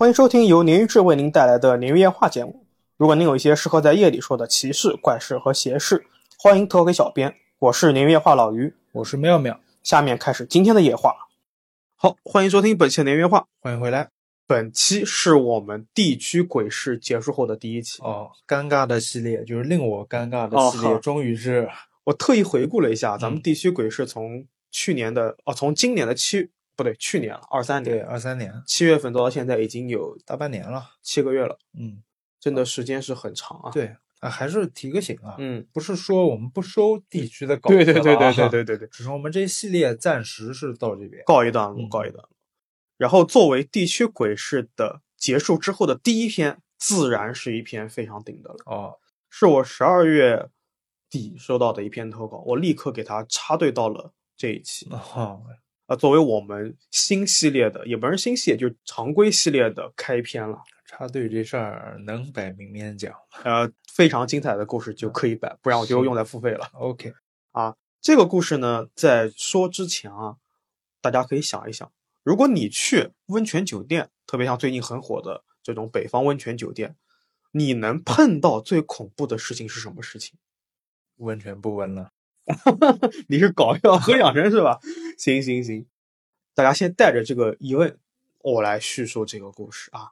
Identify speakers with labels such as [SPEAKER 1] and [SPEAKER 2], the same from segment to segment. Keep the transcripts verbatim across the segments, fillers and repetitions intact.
[SPEAKER 1] 欢迎收听由鲶鱼志为您带来的鲶鱼夜话节目。如果您有一些适合在夜里说的奇事、怪事和邪事，欢迎投稿给小编。我是鲶鱼夜话老于，
[SPEAKER 2] 我是妙妙。
[SPEAKER 1] 下面开始今天的夜话。好，欢迎收听本期的鲶鱼夜话，
[SPEAKER 2] 欢迎回来。
[SPEAKER 1] 本期是我们地区鬼事结束后的第一期
[SPEAKER 2] 哦，尴尬的系列，就是令我尴尬的系列，
[SPEAKER 1] 哦、
[SPEAKER 2] 终于是
[SPEAKER 1] 我特意回顾了一下，咱们地区鬼事从去年的、嗯、哦，从今年的七不对，去年了，二三年，
[SPEAKER 2] 对，二三年
[SPEAKER 1] 七月份到现在已经有
[SPEAKER 2] 大半年了，
[SPEAKER 1] 七个月了，
[SPEAKER 2] 嗯，
[SPEAKER 1] 真的时间是很长啊。
[SPEAKER 2] 对啊，还是提个醒啊，
[SPEAKER 1] 嗯，
[SPEAKER 2] 不是说我们不收地区的稿子了、啊，
[SPEAKER 1] 对对对对对对对对，
[SPEAKER 2] 只是我们这一系列暂时是到这边
[SPEAKER 1] 告一段落，
[SPEAKER 2] 嗯、
[SPEAKER 1] 告一段落。然后作为地区鬼事的结束之后的第一篇，自然是一篇非常顶的了。
[SPEAKER 2] 哦，
[SPEAKER 1] 是我十二月底收到的一篇投稿，我立刻给它插队到了这一期。
[SPEAKER 2] 哦。
[SPEAKER 1] 啊，作为我们新系列的，也不是新系列，就是常规系列的开篇了。
[SPEAKER 2] 插队这事儿能摆明面讲，
[SPEAKER 1] 呃，非常精彩的故事就可以摆，不然我就用来付费了。
[SPEAKER 2] OK，
[SPEAKER 1] 啊，这个故事呢，在说之前啊，大家可以想一想，如果你去温泉酒店，特别像最近很火的这种北方温泉酒店，你能碰到最恐怖的事情是什么事情？
[SPEAKER 2] 温泉不温了。
[SPEAKER 1] 你是搞笑和养生是吧？行行行，大家先带着这个疑问，我来叙述这个故事啊。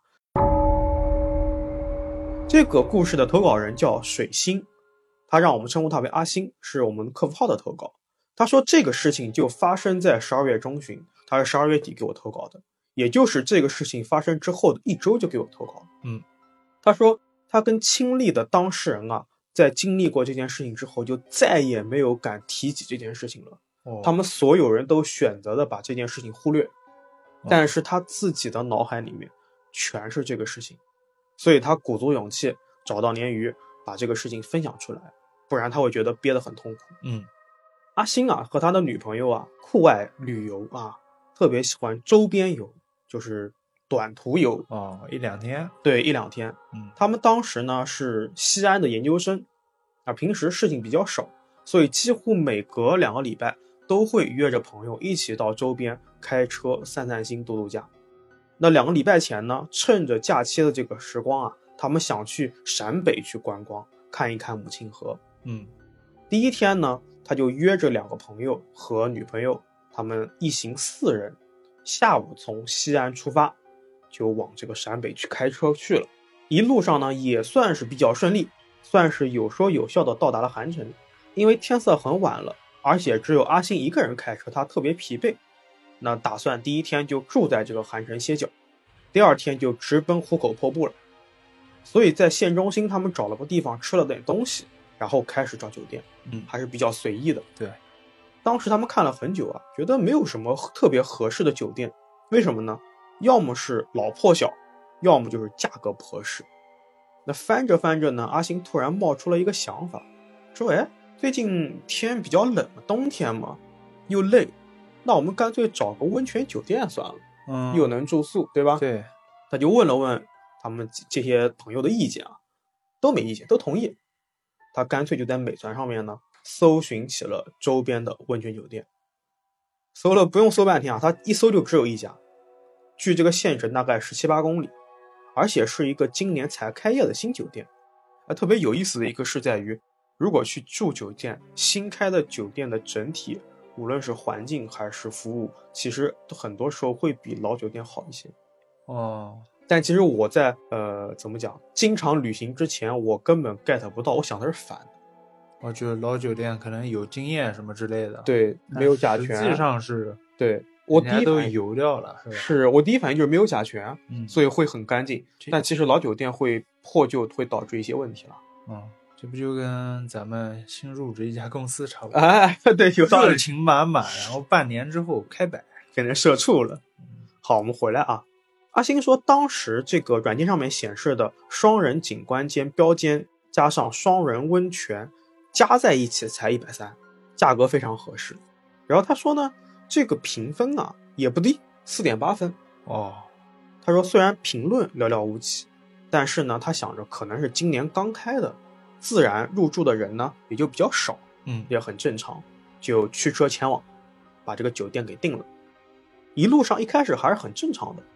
[SPEAKER 1] 这个故事的投稿人叫水星，他让我们称呼他为阿星，是我们客服号的投稿。他说这个事情就发生在十二月中旬，他是十二月底给我投稿的，也就是这个事情发生之后的一周就给我投稿。
[SPEAKER 2] 嗯，
[SPEAKER 1] 他说他跟亲历的当事人啊，在经历过这件事情之后，就再也没有敢提起这件事情了。
[SPEAKER 2] 哦、
[SPEAKER 1] 他们所有人都选择的把这件事情忽略，但是他自己的脑海里面全是这个事情，所以他鼓足勇气找到鲶鱼，把这个事情分享出来，不然他会觉得憋得很痛苦。
[SPEAKER 2] 嗯，
[SPEAKER 1] 阿星啊和他的女朋友啊酷爱旅游啊，特别喜欢周边游，就是短途游
[SPEAKER 2] 哦，一两天，
[SPEAKER 1] 对，一两天。
[SPEAKER 2] 嗯，
[SPEAKER 1] 他们当时呢是西安的研究生啊，平时事情比较少，所以几乎每隔两个礼拜都会约着朋友一起到周边开车散散心、度度假。那两个礼拜前呢，趁着假期的这个时光啊，他们想去陕北去观光，看一看母亲河。
[SPEAKER 2] 嗯，
[SPEAKER 1] 第一天呢，他就约着两个朋友和女朋友，他们一行四人，下午从西安出发，就往这个陕北去开车去了。一路上呢，也算是比较顺利，算是有说有笑的到达了韩城。因为天色很晚了，而且只有阿星一个人开车，他特别疲惫，那打算第一天就住在这个韩城歇脚，第二天就直奔壶口瀑布了。所以在县中心他们找了个地方吃了点东西，然后开始找酒店。
[SPEAKER 2] 嗯，
[SPEAKER 1] 还是比较随意的。
[SPEAKER 2] 对，
[SPEAKER 1] 当时他们看了很久啊，觉得没有什么特别合适的酒店。为什么呢？要么是老破小，要么就是价格不合适。那翻着翻着呢，阿星突然冒出了一个想法，说哎，最近天比较冷，冬天嘛又累，那我们干脆找个温泉酒店算了，
[SPEAKER 2] 嗯，
[SPEAKER 1] 又能住宿，对吧？
[SPEAKER 2] 对，
[SPEAKER 1] 他就问了问他们这些朋友的意见啊，都没意见，都同意。他干脆就在美团上面呢搜寻起了周边的温泉酒店，搜了不用搜半天啊，他一搜就只有一家，距这个县城大概十七八公里，而且是一个今年才开业的新酒店。啊，特别有意思的一个是在于，如果去住酒店，新开的酒店的整体无论是环境还是服务，其实很多时候会比老酒店好一些。
[SPEAKER 2] 哦，
[SPEAKER 1] 但其实我在呃怎么讲，经常旅行之前，我根本 get 不到，我想的是反的。
[SPEAKER 2] 我觉得老酒店可能有经验什么之类的，
[SPEAKER 1] 对，没有甲醛，
[SPEAKER 2] 实际上是
[SPEAKER 1] 对我第一
[SPEAKER 2] 都油掉了，是吧？
[SPEAKER 1] 是我第一反应就是没有甲醛，
[SPEAKER 2] 嗯，
[SPEAKER 1] 所以会很干净。但其实老酒店会破旧，会导致一些问题了。
[SPEAKER 2] 嗯，这不就跟咱们新入职一家公司差不多？
[SPEAKER 1] 哎，对，有道理，
[SPEAKER 2] 热情满满，然后半年之后开摆，
[SPEAKER 1] 给人社畜了。好，我们回来啊。阿星说，当时这个软件上面显示的双人景观间标间加上双人温泉加在一起才一百三十，价格非常合适。然后他说呢，这个评分啊也不低， 四点八分。
[SPEAKER 2] 哦，
[SPEAKER 1] 他说虽然评论寥寥无几，但是呢他想着可能是今年刚开的，自然入住的人呢也就比较少，
[SPEAKER 2] 嗯，
[SPEAKER 1] 也很正常，就驱车前往，把这个酒店给定了。一路上一开始还是很正常的，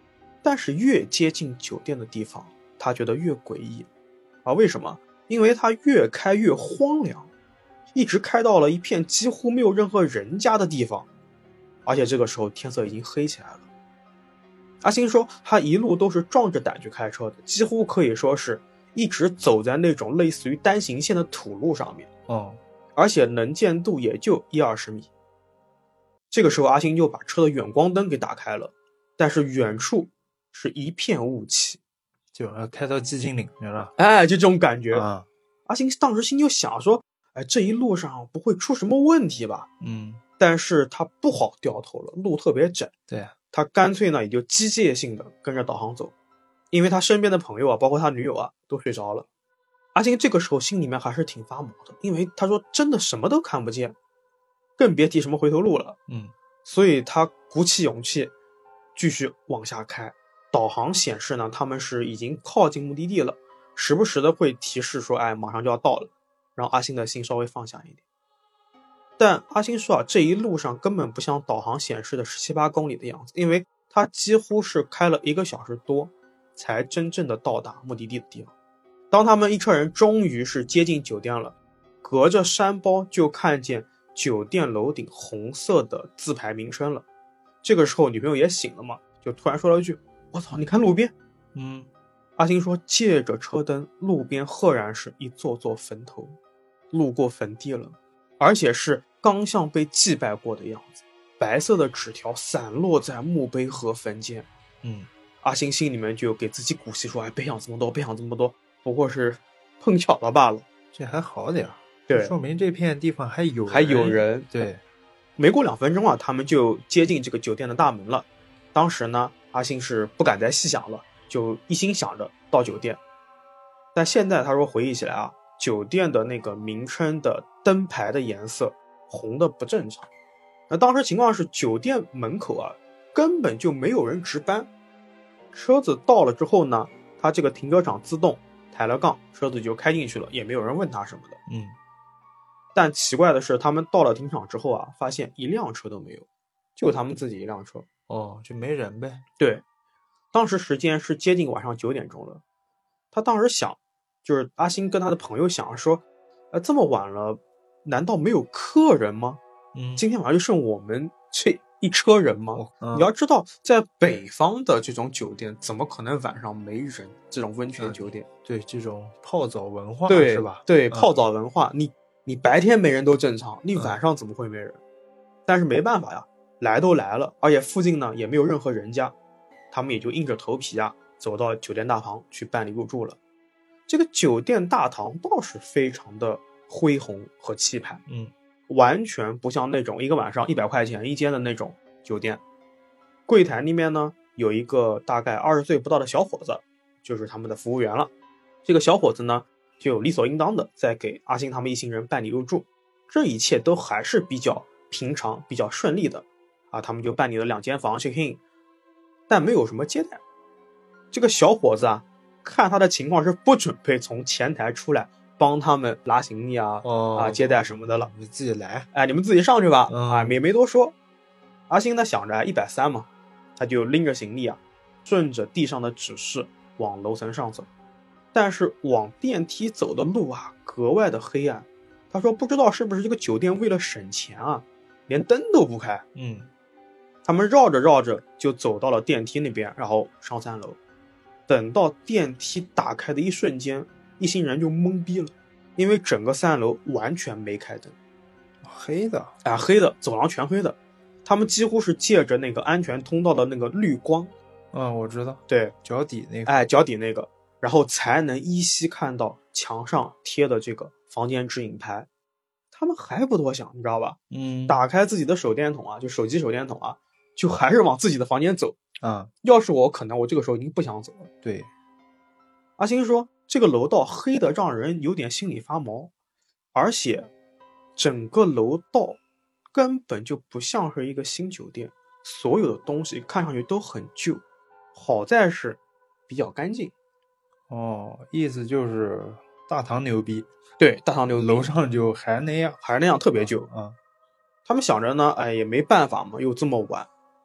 [SPEAKER 1] 但是越接近酒店的地方，他觉得越诡异啊！为什么？因为他越开越荒凉，一直开到了一片几乎没有任何人家的地方，而且这个时候天色已经黑起来了。阿星说他一路都是壮着胆去开车的，几乎可以说是一直走在那种类似于单行线的土路上面，
[SPEAKER 2] 哦，
[SPEAKER 1] 而且能见度也就一二十米。这个时候阿星就把车的远光灯给打开了，但是远处是一片雾气，
[SPEAKER 2] 就要开到寂静岭去了。
[SPEAKER 1] 哎，就这种感觉。
[SPEAKER 2] 啊，
[SPEAKER 1] 阿星当时心就想说，哎，这一路上不会出什么问题吧？
[SPEAKER 2] 嗯，
[SPEAKER 1] 但是他不好掉头了，路特别窄。
[SPEAKER 2] 对啊，
[SPEAKER 1] 他干脆呢也就机械性的跟着导航走，因为他身边的朋友啊，包括他女友啊，都睡着了。阿星这个时候心里面还是挺发毛的，因为他说真的什么都看不见，更别提什么回头路了。
[SPEAKER 2] 嗯，
[SPEAKER 1] 所以他鼓起勇气继续往下开。导航显示呢，他们是已经靠近目的地了，时不时的会提示说，哎，马上就要到了，让阿星的心稍微放下一点。但阿星说啊，这一路上根本不像导航显示的十七八公里的样子，因为他几乎是开了一个小时多，才真正的到达目的地的地方。当他们一车人终于是接近酒店了，隔着山包就看见酒店楼顶红色的字牌名称了。这个时候女朋友也醒了嘛，就突然说了一句，我操，你看路边。
[SPEAKER 2] 嗯，
[SPEAKER 1] 阿星说借着车灯，路边赫然是一座座坟头，路过坟地了，而且是刚像被祭拜过的样子，白色的纸条散落在墓碑和坟间。
[SPEAKER 2] 嗯，
[SPEAKER 1] 阿星心里面就给自己鼓气说，哎，别想这么多，别想这么多，不过是碰巧了罢了。
[SPEAKER 2] 这还好点，
[SPEAKER 1] 对，
[SPEAKER 2] 说明这片地方还有人
[SPEAKER 1] 还有人。
[SPEAKER 2] 对，
[SPEAKER 1] 没过两分钟啊，他们就接近这个酒店的大门了。当时呢，阿星是不敢再细想了，就一心想着到酒店。但现在他说回忆起来啊，酒店的那个名称的灯牌的颜色红的不正常。那当时情况是酒店门口啊根本就没有人值班。车子到了之后呢，他这个停车场自动抬了杠，车子就开进去了，也没有人问他什么的。
[SPEAKER 2] 嗯，
[SPEAKER 1] 但奇怪的是，他们到了停场之后啊，发现一辆车都没有，就他们自己一辆车。
[SPEAKER 2] 哦，就没人呗。
[SPEAKER 1] 对，当时时间是接近晚上九点钟了。他当时想，就是阿星跟他的朋友想说，呃，这么晚了，难道没有客人吗？
[SPEAKER 2] 嗯，
[SPEAKER 1] 今天晚上就剩我们这一车人吗？
[SPEAKER 2] 哦嗯、
[SPEAKER 1] 你要知道，在北方的这种酒店，怎么可能晚上没人？这种温泉酒店，
[SPEAKER 2] 嗯、对这种泡澡文化
[SPEAKER 1] 对
[SPEAKER 2] 是吧？
[SPEAKER 1] 对，
[SPEAKER 2] 嗯、
[SPEAKER 1] 泡澡文化，你你白天没人都正常，你晚上怎么会没人？嗯、但是没办法呀。来都来了，而且附近呢也没有任何人家，他们也就硬着头皮啊走到酒店大堂去办理入住了。这个酒店大堂倒是非常的恢宏和气派，
[SPEAKER 2] 嗯，
[SPEAKER 1] 完全不像那种一个晚上一百块钱一间的那种酒店。柜台那边呢有一个大概二十岁不到的小伙子，就是他们的服务员了。这个小伙子呢就理所应当的在给阿星他们一行人办理入住，这一切都还是比较平常比较顺利的。啊，他们就办理了两间房 check in， 但没有什么接待。这个小伙子啊，看他的情况是不准备从前台出来帮他们拉行李啊、
[SPEAKER 2] 哦、
[SPEAKER 1] 啊接待什么的了。
[SPEAKER 2] 你自己来，
[SPEAKER 1] 哎，你们自己上去吧。
[SPEAKER 2] 嗯、
[SPEAKER 1] 啊，没没多说。阿星呢想着一百三嘛，他就拎着行李啊，顺着地上的指示往楼层上走。但是往电梯走的路啊，格外的黑暗。他说不知道是不是这个酒店为了省钱啊，连灯都不开。
[SPEAKER 2] 嗯。
[SPEAKER 1] 他们绕着绕着就走到了电梯那边，然后上三楼。等到电梯打开的一瞬间，一行人就懵逼了，因为整个三楼完全没开灯，
[SPEAKER 2] 黑的
[SPEAKER 1] 啊，黑的，走廊全黑的。他们几乎是借着那个安全通道的那个绿光，
[SPEAKER 2] 嗯，我知道，
[SPEAKER 1] 对，
[SPEAKER 2] 脚底那个，
[SPEAKER 1] 哎，脚底那个，然后才能依稀看到墙上贴的这个房间指引牌。他们还不多想，你知道吧？
[SPEAKER 2] 嗯，
[SPEAKER 1] 打开自己的手电筒啊，就手机手电筒啊。就还是往自己的房间走
[SPEAKER 2] 啊！
[SPEAKER 1] 要是我，可能我这个时候已经不想走了。
[SPEAKER 2] 对，
[SPEAKER 1] 阿星说，这个楼道黑的让人有点心里发毛，而且整个楼道根本就不像是一个新酒店，所有的东西看上去都很旧，好在是比较干净。
[SPEAKER 2] 哦，意思就是大堂牛逼，
[SPEAKER 1] 对，大堂牛逼，
[SPEAKER 2] 楼上就还那样，
[SPEAKER 1] 还是那样，特别旧
[SPEAKER 2] 啊。
[SPEAKER 1] 他们想着呢，哎，也没办法嘛，又这么晚。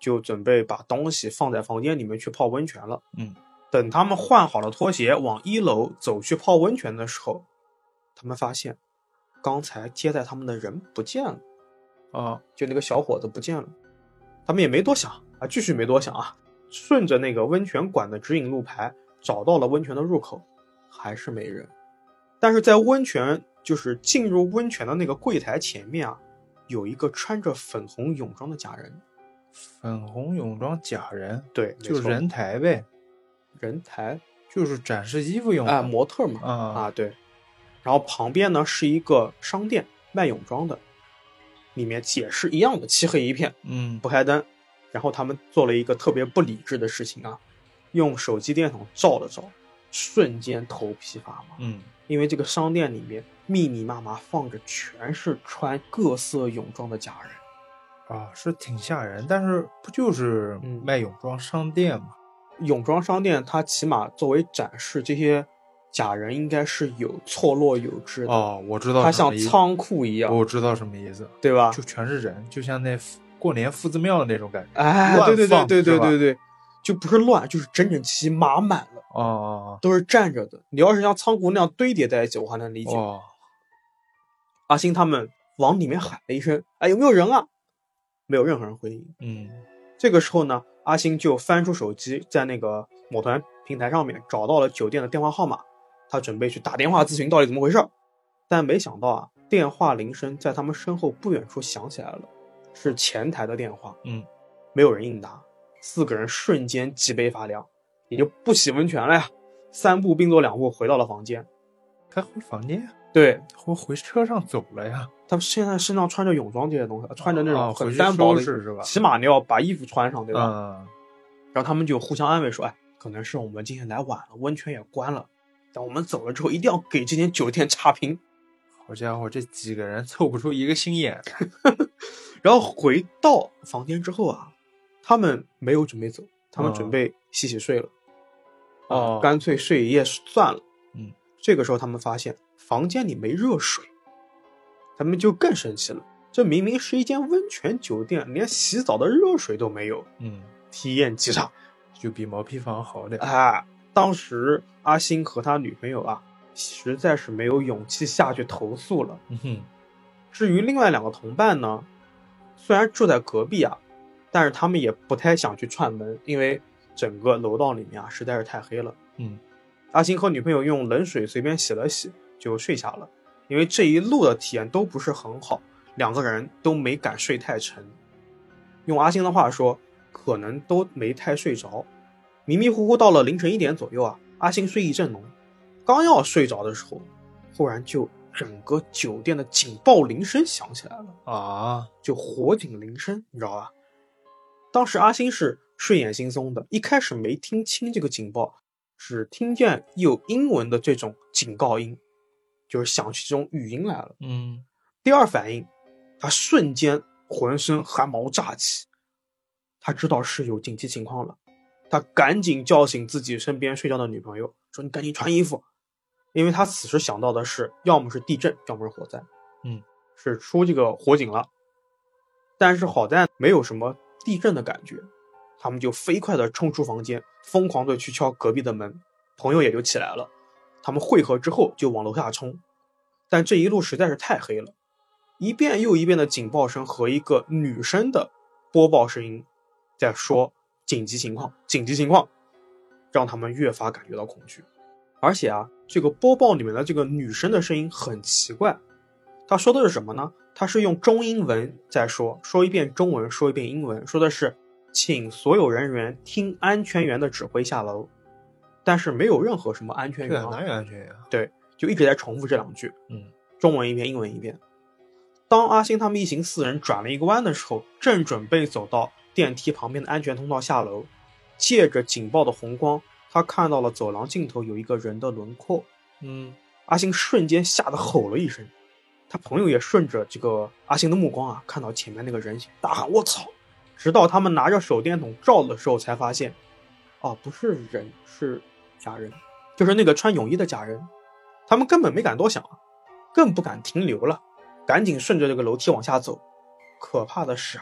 [SPEAKER 1] 就准备把东西放在房间里面去泡温泉了。
[SPEAKER 2] 嗯，
[SPEAKER 1] 等他们换好了拖鞋往一楼走去泡温泉的时候，他们发现刚才接待他们的人不见了。
[SPEAKER 2] 啊，
[SPEAKER 1] 就那个小伙子不见了。他们也没多想啊，继续没多想啊，顺着那个温泉馆的指引路牌找到了温泉的入口，还是没人。但是在温泉就是进入温泉的那个柜台前面啊，有一个穿着粉红泳装的假人。
[SPEAKER 2] 粉红泳装假人，
[SPEAKER 1] 对，
[SPEAKER 2] 就人台呗。
[SPEAKER 1] 人台
[SPEAKER 2] 就是展示衣服用的，
[SPEAKER 1] 啊，模特嘛。
[SPEAKER 2] 啊
[SPEAKER 1] 啊，对。然后旁边呢是一个商店卖泳装的，里面也是一样的漆黑一片，
[SPEAKER 2] 嗯，
[SPEAKER 1] 不开灯。然后他们做了一个特别不理智的事情啊，用手机电筒照了照，瞬间头皮发麻。
[SPEAKER 2] 嗯，
[SPEAKER 1] 因为这个商店里面密密麻麻放着全是穿各色泳装的假人
[SPEAKER 2] 啊，是挺吓人。但是不就是卖泳装商店吗？
[SPEAKER 1] 嗯、泳装商店它起码作为展示，这些假人应该是有错落有致的。
[SPEAKER 2] 哦，我知道，
[SPEAKER 1] 它像仓库一样。
[SPEAKER 2] 我知道什么意思，
[SPEAKER 1] 对吧？
[SPEAKER 2] 就全是人，就像那过年夫子庙那种感觉。
[SPEAKER 1] 哎，对对对对对对对，就不是乱，就是整整齐齐码满了。
[SPEAKER 2] 哦哦，
[SPEAKER 1] 都是站着的。你要是像仓库那样堆叠在一起，我还能理解。
[SPEAKER 2] 哦，
[SPEAKER 1] 阿星他们往里面喊了一声：“哎，有没有人啊？”没有任何人回应。
[SPEAKER 2] 嗯，
[SPEAKER 1] 这个时候呢，阿星就翻出手机，在那个某团平台上面找到了酒店的电话号码，他准备去打电话咨询到底怎么回事。但没想到啊，电话铃声在他们身后不远处响起来了，是前台的电话。
[SPEAKER 2] 嗯，
[SPEAKER 1] 没有人应答，四个人瞬间脊背发凉，也就不洗温泉了呀。三步并作两步回到了房间。
[SPEAKER 2] 还回房间？
[SPEAKER 1] 对，
[SPEAKER 2] 我回车上走了呀。
[SPEAKER 1] 他们现在身上穿着泳装这些东西，穿着那种很
[SPEAKER 2] 单
[SPEAKER 1] 薄的，
[SPEAKER 2] 是吧？
[SPEAKER 1] 起码你要把衣服穿上，对吧？
[SPEAKER 2] 嗯。
[SPEAKER 1] 然后他们就互相安慰说：“哎，可能是我们今天来晚了，温泉也关了。等我们走了之后，一定要给这间酒店差评。”
[SPEAKER 2] 好家伙，这几个人凑不出一个心眼。
[SPEAKER 1] 然后回到房间之后啊，他们没有准备走，他们准备洗洗睡了。
[SPEAKER 2] 哦、
[SPEAKER 1] 啊，干脆睡一夜算了。
[SPEAKER 2] 嗯，
[SPEAKER 1] 这个时候他们发现房间里没热水，他们就更生气了。这明明是一间温泉酒店，连洗澡的热水都没有。
[SPEAKER 2] 嗯，
[SPEAKER 1] 体验极差，
[SPEAKER 2] 就比毛坯房好点。
[SPEAKER 1] 啊，当时阿星和他女朋友啊，实在是没有勇气下去投诉了。
[SPEAKER 2] 嗯哼。
[SPEAKER 1] 至于另外两个同伴呢，虽然住在隔壁啊，但是他们也不太想去串门，因为整个楼道里面啊实在是太黑了。
[SPEAKER 2] 嗯，
[SPEAKER 1] 阿星和女朋友用冷水随便洗了洗就睡下了，因为这一路的体验都不是很好，两个人都没敢睡太沉。用阿星的话说，可能都没太睡着。迷迷糊糊到了凌晨一点左右啊，阿星睡意正浓，刚要睡着的时候，忽然就整个酒店的警报铃声响起来了
[SPEAKER 2] 啊，
[SPEAKER 1] 就火警铃声，你知道吧？当时阿星是睡眼惺忪的，一开始没听清这个警报，只听见有英文的这种警告音，就是响起这种语音来了。
[SPEAKER 2] 嗯，
[SPEAKER 1] 第二反应，他瞬间浑身汗毛炸起，他知道是有紧急情况了，他赶紧叫醒自己身边睡觉的女朋友，说：“你赶紧穿衣服。”因为他此时想到的是，要么是地震，要么是火灾，
[SPEAKER 2] 嗯，
[SPEAKER 1] 是出这个火警了。但是好在没有什么地震的感觉，他们就飞快地冲出房间，疯狂地去敲隔壁的门，朋友也就起来了。他们汇合之后就往楼下冲，但这一路实在是太黑了，一遍又一遍的警报声和一个女生的播报声音在说紧急情况，紧急情况，让他们越发感觉到恐惧。而且啊，这个播报里面的这个女生的声音很奇怪，她说的是什么呢？她是用中英文在说，说一遍中文，说一遍英文，说的是请所有人员听安全员的指挥下楼，但是没有任何什么安全员、啊，
[SPEAKER 2] 哪有安全员？
[SPEAKER 1] 对，就一直在重复这两句，
[SPEAKER 2] 嗯，
[SPEAKER 1] 中文一遍，英文一遍。当阿星他们一行四人转了一个弯的时候，正准备走到电梯旁边的安全通道下楼，借着警报的红光，他看到了走廊尽头有一个人的轮廓。
[SPEAKER 2] 嗯，
[SPEAKER 1] 阿星瞬间吓得吼了一声，他朋友也顺着这个阿星的目光啊，看到前面那个人形，大喊我操！直到他们拿着手电筒照的时候，才发现，哦，不是人，是假人，就是那个穿泳衣的假人。他们根本没敢多想，更不敢停留了，赶紧顺着这个楼梯往下走。可怕的是啊，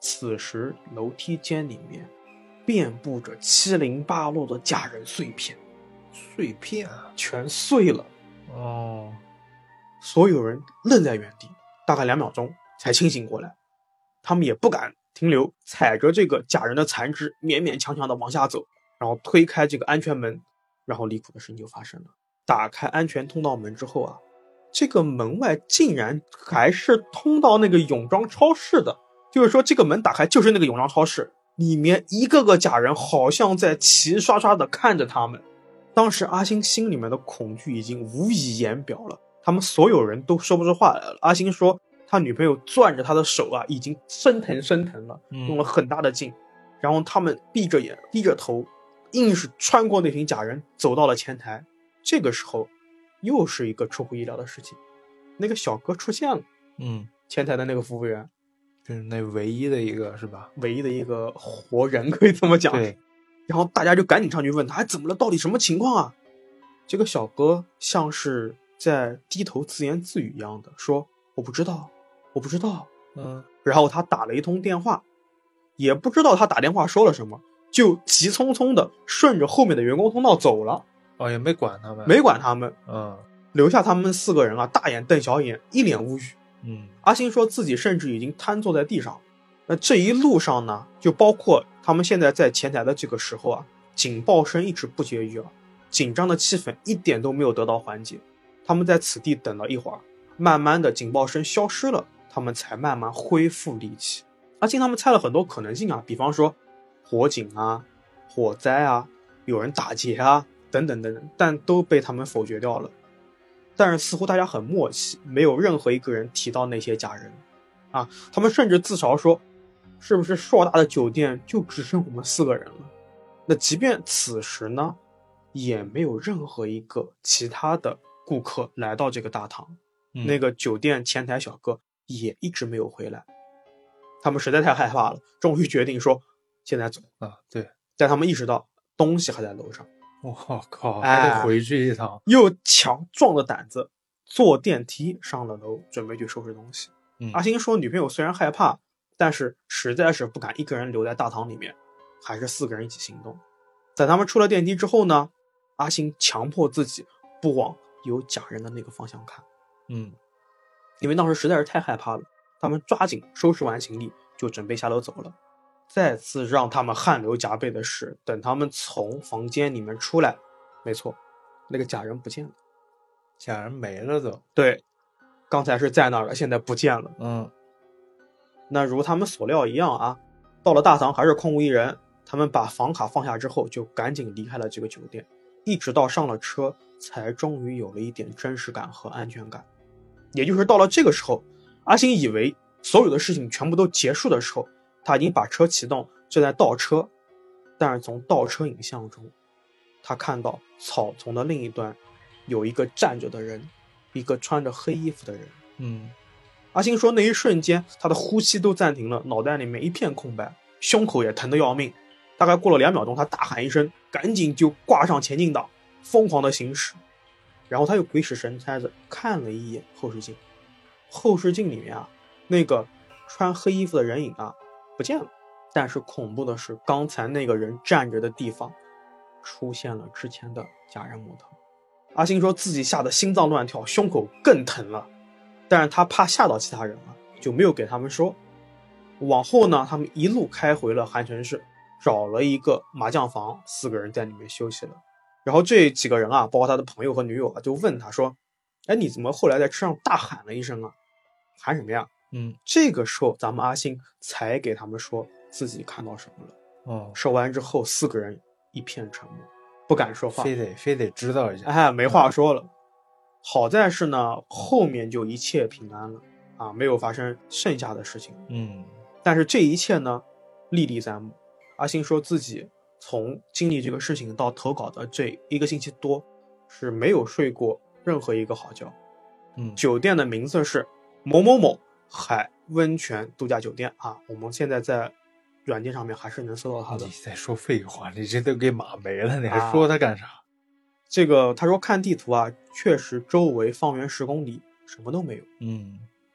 [SPEAKER 1] 此时楼梯间里面遍布着七零八落的假人碎片，
[SPEAKER 2] 碎片啊，
[SPEAKER 1] 全碎了。
[SPEAKER 2] 哦，
[SPEAKER 1] 所有人愣在原地，大概两秒钟才清醒过来。他们也不敢停留，踩着这个假人的残肢勉勉强强的往下走，然后推开这个安全门。然后离谱的事情就发生了，打开安全通道门之后啊，这个门外竟然还是通到那个泳装超市的。就是说这个门打开就是那个泳装超市，里面一个个假人好像在齐刷刷的看着他们。当时阿星心里面的恐惧已经无以言表了，他们所有人都说不出话来了。阿星说他女朋友攥着他的手啊，已经生疼生疼了，用了很大的劲、嗯、然后他们闭着眼低着头，硬是穿过那群假人走到了前台。这个时候又是一个出乎意料的事情，那个小哥出现了。
[SPEAKER 2] 嗯，
[SPEAKER 1] 前台的那个服务员
[SPEAKER 2] 就是那唯一的一个是吧，
[SPEAKER 1] 唯一的一个活人，可以这么讲。
[SPEAKER 2] 对，
[SPEAKER 1] 然后大家就赶紧上去问他，哎，怎么了？到底什么情况啊？这个小哥像是在低头自言自语一样的说，我不知道我不知道。
[SPEAKER 2] 嗯，
[SPEAKER 1] 然后他打了一通电话，也不知道他打电话说了什么，就急匆匆的顺着后面的员工通道走了。
[SPEAKER 2] 哦，也没管他们，
[SPEAKER 1] 没管他们，
[SPEAKER 2] 嗯，
[SPEAKER 1] 留下他们四个人啊，大眼瞪小眼，一脸无语。
[SPEAKER 2] 嗯，
[SPEAKER 1] 阿星说自己甚至已经瘫坐在地上。那这一路上呢，就包括他们现在在前台的这个时候啊，警报声一直不绝于耳，紧张的气氛一点都没有得到缓解。他们在此地等了一会儿，慢慢的警报声消失了，他们才慢慢恢复力气。阿星他们猜了很多可能性啊，比方说火警啊、火灾啊、有人打劫啊等等等等，但都被他们否决掉了。但是似乎大家很默契，没有任何一个人提到那些假人啊。他们甚至自嘲说，是不是硕大的酒店就只剩我们四个人了？那即便此时呢，也没有任何一个其他的顾客来到这个大堂、嗯、那个酒店前台小哥也一直没有回来。他们实在太害怕了，终于决定说现在走
[SPEAKER 2] 啊。对，
[SPEAKER 1] 但他们意识到东西还在楼上。
[SPEAKER 2] 我靠，还得回去一趟、
[SPEAKER 1] 哎、又强壮的胆子坐电梯上了楼，准备去收拾东西、嗯、阿星说女朋友虽然害怕，但是实在是不敢一个人留在大堂里面，还是四个人一起行动。在他们出了电梯之后呢，阿星强迫自己不往有假人的那个方向看。
[SPEAKER 2] 嗯，
[SPEAKER 1] 因为当时实在是太害怕了，他们抓紧收拾完行李就准备下楼走了。再次让他们汗流浃背的是，等他们从房间里面出来，没错，那个假人不见了。
[SPEAKER 2] 假人没了都。
[SPEAKER 1] 对，刚才是在那儿了，现在不见了。
[SPEAKER 2] 嗯，
[SPEAKER 1] 那如他们所料一样啊，到了大堂还是空无一人。他们把房卡放下之后，就赶紧离开了这个酒店，一直到上了车，才终于有了一点真实感和安全感。也就是到了这个时候，阿星以为所有的事情全部都结束的时候，他已经把车启动，正在倒车。但是从倒车影像中，他看到草丛的另一端有一个站着的人，一个穿着黑衣服的人。
[SPEAKER 2] 嗯，
[SPEAKER 1] 阿星说那一瞬间他的呼吸都暂停了，脑袋里面一片空白，胸口也疼得要命。大概过了两秒钟，他大喊一声，赶紧就挂上前进档，疯狂的行驶。然后他又鬼使神差的看了一眼后视镜，后视镜里面啊，那个穿黑衣服的人影啊不见了。但是恐怖的是，刚才那个人站着的地方出现了之前的假人模特。阿星说自己吓得心脏乱跳，胸口更疼了，但是他怕吓到其他人了，就没有给他们说。往后呢，他们一路开回了韩城市，找了一个麻将房，四个人在里面休息了。然后这几个人啊，包括他的朋友和女友啊，就问他说，哎，你怎么后来在车上大喊了一声啊？喊什么呀？
[SPEAKER 2] 嗯，
[SPEAKER 1] 这个时候咱们阿星才给他们说自己看到什么了。
[SPEAKER 2] 哦，
[SPEAKER 1] 说完之后，四个人一片沉默，不敢说话，
[SPEAKER 2] 非得非得知道一下，
[SPEAKER 1] 哎，没话说了。嗯、好在是呢，后面就一切平安了啊，没有发生剩下的事情。
[SPEAKER 2] 嗯，
[SPEAKER 1] 但是这一切呢，历历在目。阿星说自己从经历这个事情到投稿的这一个星期多，是没有睡过任何一个好觉。
[SPEAKER 2] 嗯，
[SPEAKER 1] 酒店的名字是某某某海温泉度假酒店啊，我们现在在软件上面还是能搜到它的。
[SPEAKER 2] 你在说废话，你这都给码没了，你还说它干啥？啊、
[SPEAKER 1] 这个他说看地图啊，确实周围方圆十公里什么都没有。
[SPEAKER 2] 嗯，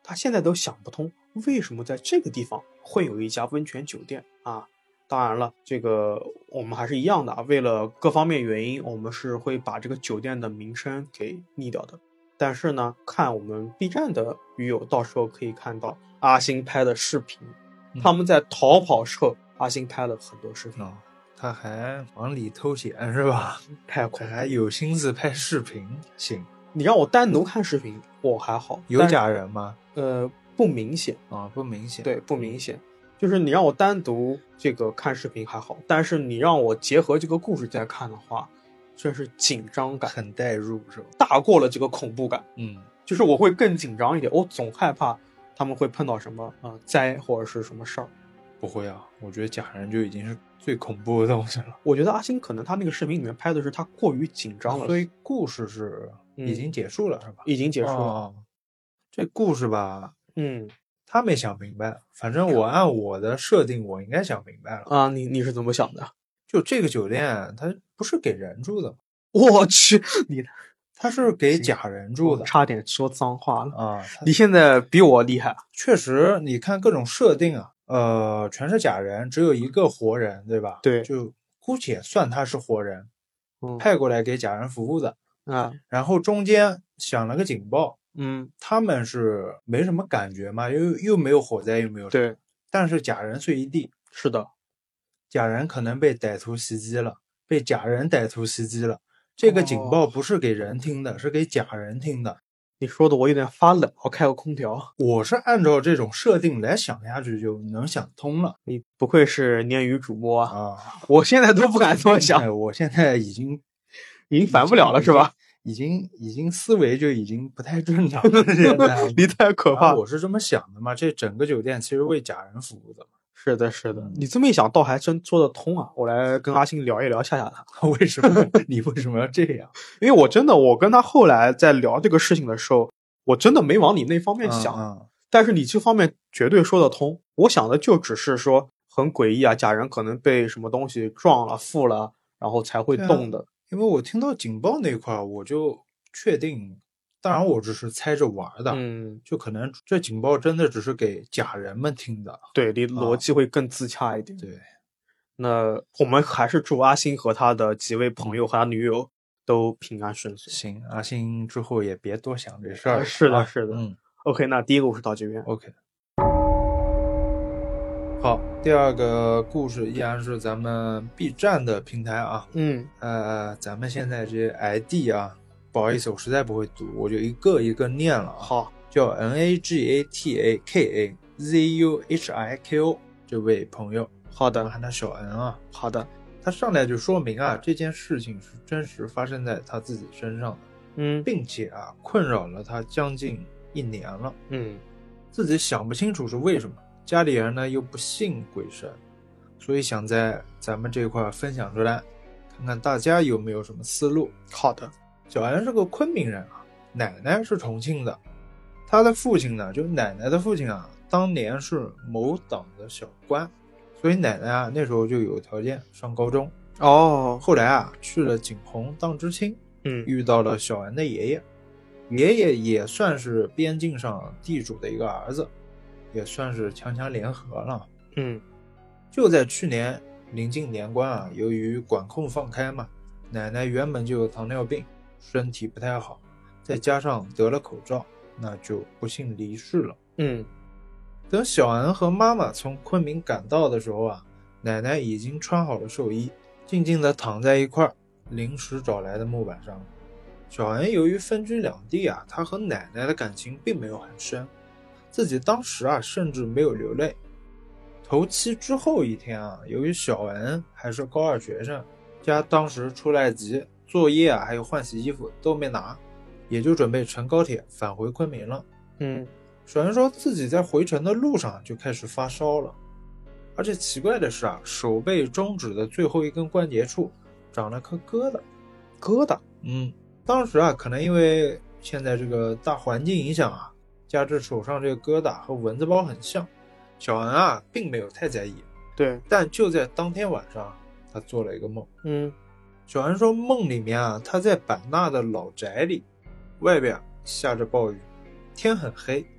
[SPEAKER 1] 他现在都想不通为什么在这个地方会有一家温泉酒店啊。当然了，这个我们还是一样的啊，为了各方面原因，我们是会把这个酒店的名声给匿掉的。但是呢，看我们 B 站的鱼友，到时候可以看到阿星拍的视频，他们在逃跑时候，阿星拍了很多视频。
[SPEAKER 2] 哦，他还往里偷闲是吧？
[SPEAKER 1] 太恐怖，
[SPEAKER 2] 还有心思拍视频。行，
[SPEAKER 1] 你让我单独看视频，我还好。
[SPEAKER 2] 有假人吗？
[SPEAKER 1] 呃，不明显
[SPEAKER 2] 啊、哦，不明显。
[SPEAKER 1] 对，不明显。就是你让我单独这个看视频还好，但是你让我结合这个故事再看的话，真是紧张感
[SPEAKER 2] 很带入是吧？
[SPEAKER 1] 大过了这个恐怖感。
[SPEAKER 2] 嗯，
[SPEAKER 1] 就是我会更紧张一点，我总害怕他们会碰到什么啊、呃、灾或者是什么事儿。
[SPEAKER 2] 不会啊，我觉得假人就已经是最恐怖的东西了。
[SPEAKER 1] 我觉得阿星可能他那个视频里面拍的是他过于紧张了，
[SPEAKER 2] 所以故事是已经结束了、嗯、是吧？
[SPEAKER 1] 已经结束了。
[SPEAKER 2] 哦、这故事吧，
[SPEAKER 1] 嗯。
[SPEAKER 2] 他没想明白，反正我按我的设定，我应该想明白了
[SPEAKER 1] 啊！你你是怎么想的？
[SPEAKER 2] 就这个酒店，它不是给人住的。
[SPEAKER 1] 我去，你
[SPEAKER 2] 它是给假人住的。
[SPEAKER 1] 差点说脏话了
[SPEAKER 2] 啊！
[SPEAKER 1] 你现在比我厉害。
[SPEAKER 2] 确实，你看各种设定啊，呃，全是假人，只有一个活人，对吧？
[SPEAKER 1] 对，
[SPEAKER 2] 就姑且算他是活人，
[SPEAKER 1] 嗯、
[SPEAKER 2] 派过来给假人服务的
[SPEAKER 1] 啊。
[SPEAKER 2] 然后中间响了个警报。
[SPEAKER 1] 嗯，
[SPEAKER 2] 他们是没什么感觉嘛，又又没有火灾，又没有
[SPEAKER 1] 对，
[SPEAKER 2] 但是假人碎一地。
[SPEAKER 1] 是的，
[SPEAKER 2] 假人可能被歹徒袭击了，被假人歹徒袭击了。这个警报不是给人听的，哦、是给假人听的。
[SPEAKER 1] 你说的我有点发冷，我开个空调。
[SPEAKER 2] 我是按照这种设定来想下去，就能想通了。
[SPEAKER 1] 你不愧是鲶鱼主播啊！
[SPEAKER 2] 啊
[SPEAKER 1] 我现在都不敢这么想、
[SPEAKER 2] 哎，我现在已经
[SPEAKER 1] 已经烦不了了，是吧？
[SPEAKER 2] 已经已经思维就已经不太正常了，现在
[SPEAKER 1] 你太可怕了。
[SPEAKER 2] 我是这么想的嘛，这整个酒店其实为假人服务的嘛。
[SPEAKER 1] 是的，是的，嗯、你这么一想，倒还真说得通啊。我来跟阿星聊一聊，吓吓他。
[SPEAKER 2] 为什么？你为什么要这样？
[SPEAKER 1] 因为我真的，我跟他后来在聊这个事情的时候，我真的没往你那方面想。
[SPEAKER 2] 嗯嗯、
[SPEAKER 1] 但是你这方面绝对说得通。我想的就只是说很诡异啊，假人可能被什么东西撞了、附了，然后才会动的。
[SPEAKER 2] 因为我听到警报那块我就确定，当然我只是猜着玩的，
[SPEAKER 1] 嗯，
[SPEAKER 2] 就可能这警报真的只是给假人们听的。
[SPEAKER 1] 对，你逻辑会更自洽一点。
[SPEAKER 2] 啊、对，
[SPEAKER 1] 那我们还是祝阿星和他的几位朋友和他女友都平安顺遂。
[SPEAKER 2] 行，阿星之后也别多想这事儿、啊。
[SPEAKER 1] 是的，是的。
[SPEAKER 2] 嗯
[SPEAKER 1] ，OK， 那第一个故事到这边。
[SPEAKER 2] OK。好，第二个故事依然是咱们 B 站的平台啊，
[SPEAKER 1] 嗯，
[SPEAKER 2] 呃，咱们现在这 I D 啊，不好意思，我实在不会读，我就一个一个念了啊。
[SPEAKER 1] 好，
[SPEAKER 2] 叫 N A G A T A K A Z U H I K O 这位朋友，
[SPEAKER 1] 好的，
[SPEAKER 2] 喊他小 N 啊。
[SPEAKER 1] 好的，
[SPEAKER 2] 他上来就说明啊，这件事情是真实发生在他自己身上的，
[SPEAKER 1] 嗯，
[SPEAKER 2] 并且啊，困扰了他将近一年了，
[SPEAKER 1] 嗯，
[SPEAKER 2] 自己想不清楚是为什么。家里人呢又不信鬼神，所以想在咱们这块分享出来，看看大家有没有什么思路。
[SPEAKER 1] 好的，
[SPEAKER 2] 小安是个昆明人啊，奶奶是重庆的，他的父亲呢，就奶奶的父亲啊，当年是某党的小官，所以奶奶啊那时候就有条件上高中。
[SPEAKER 1] 哦，
[SPEAKER 2] 后来啊去了景洪当知青，
[SPEAKER 1] 嗯，
[SPEAKER 2] 遇到了小安的爷爷，爷爷也算是边境上地主的一个儿子。也算是强强联合了。
[SPEAKER 1] 嗯，
[SPEAKER 2] 就在去年临近年关啊，由于管控放开嘛，奶奶原本就有糖尿病，身体不太好，再加上得了口罩，那就不幸离世了。
[SPEAKER 1] 嗯，
[SPEAKER 2] 等小安和妈妈从昆明赶到的时候啊，奶奶已经穿好了寿衣，静静地躺在一块临时找来的木板上。小安由于分居两地啊，他和奶奶的感情并没有很深。自己当时啊，甚至没有流泪。头七之后一天啊，由于小恩还是高二学生，家当时出来急，作业啊还有换洗衣服都没拿，也就准备乘高铁返回昆明了。
[SPEAKER 1] 嗯，
[SPEAKER 2] 小恩说自己在回程的路上就开始发烧了，而且奇怪的是啊，手背中指的最后一根关节处长了颗疙瘩。
[SPEAKER 1] 疙瘩？
[SPEAKER 2] 嗯，当时啊，可能因为现在这个大环境影响啊。加之手上这个疙瘩和蚊子包很像，小恩啊并没有太在意。
[SPEAKER 1] 对，
[SPEAKER 2] 但就在当天晚上，他做了一个梦。
[SPEAKER 1] 嗯，
[SPEAKER 2] 小恩说梦里面啊，他在版纳的老宅里，外边下着暴雨，天很黑，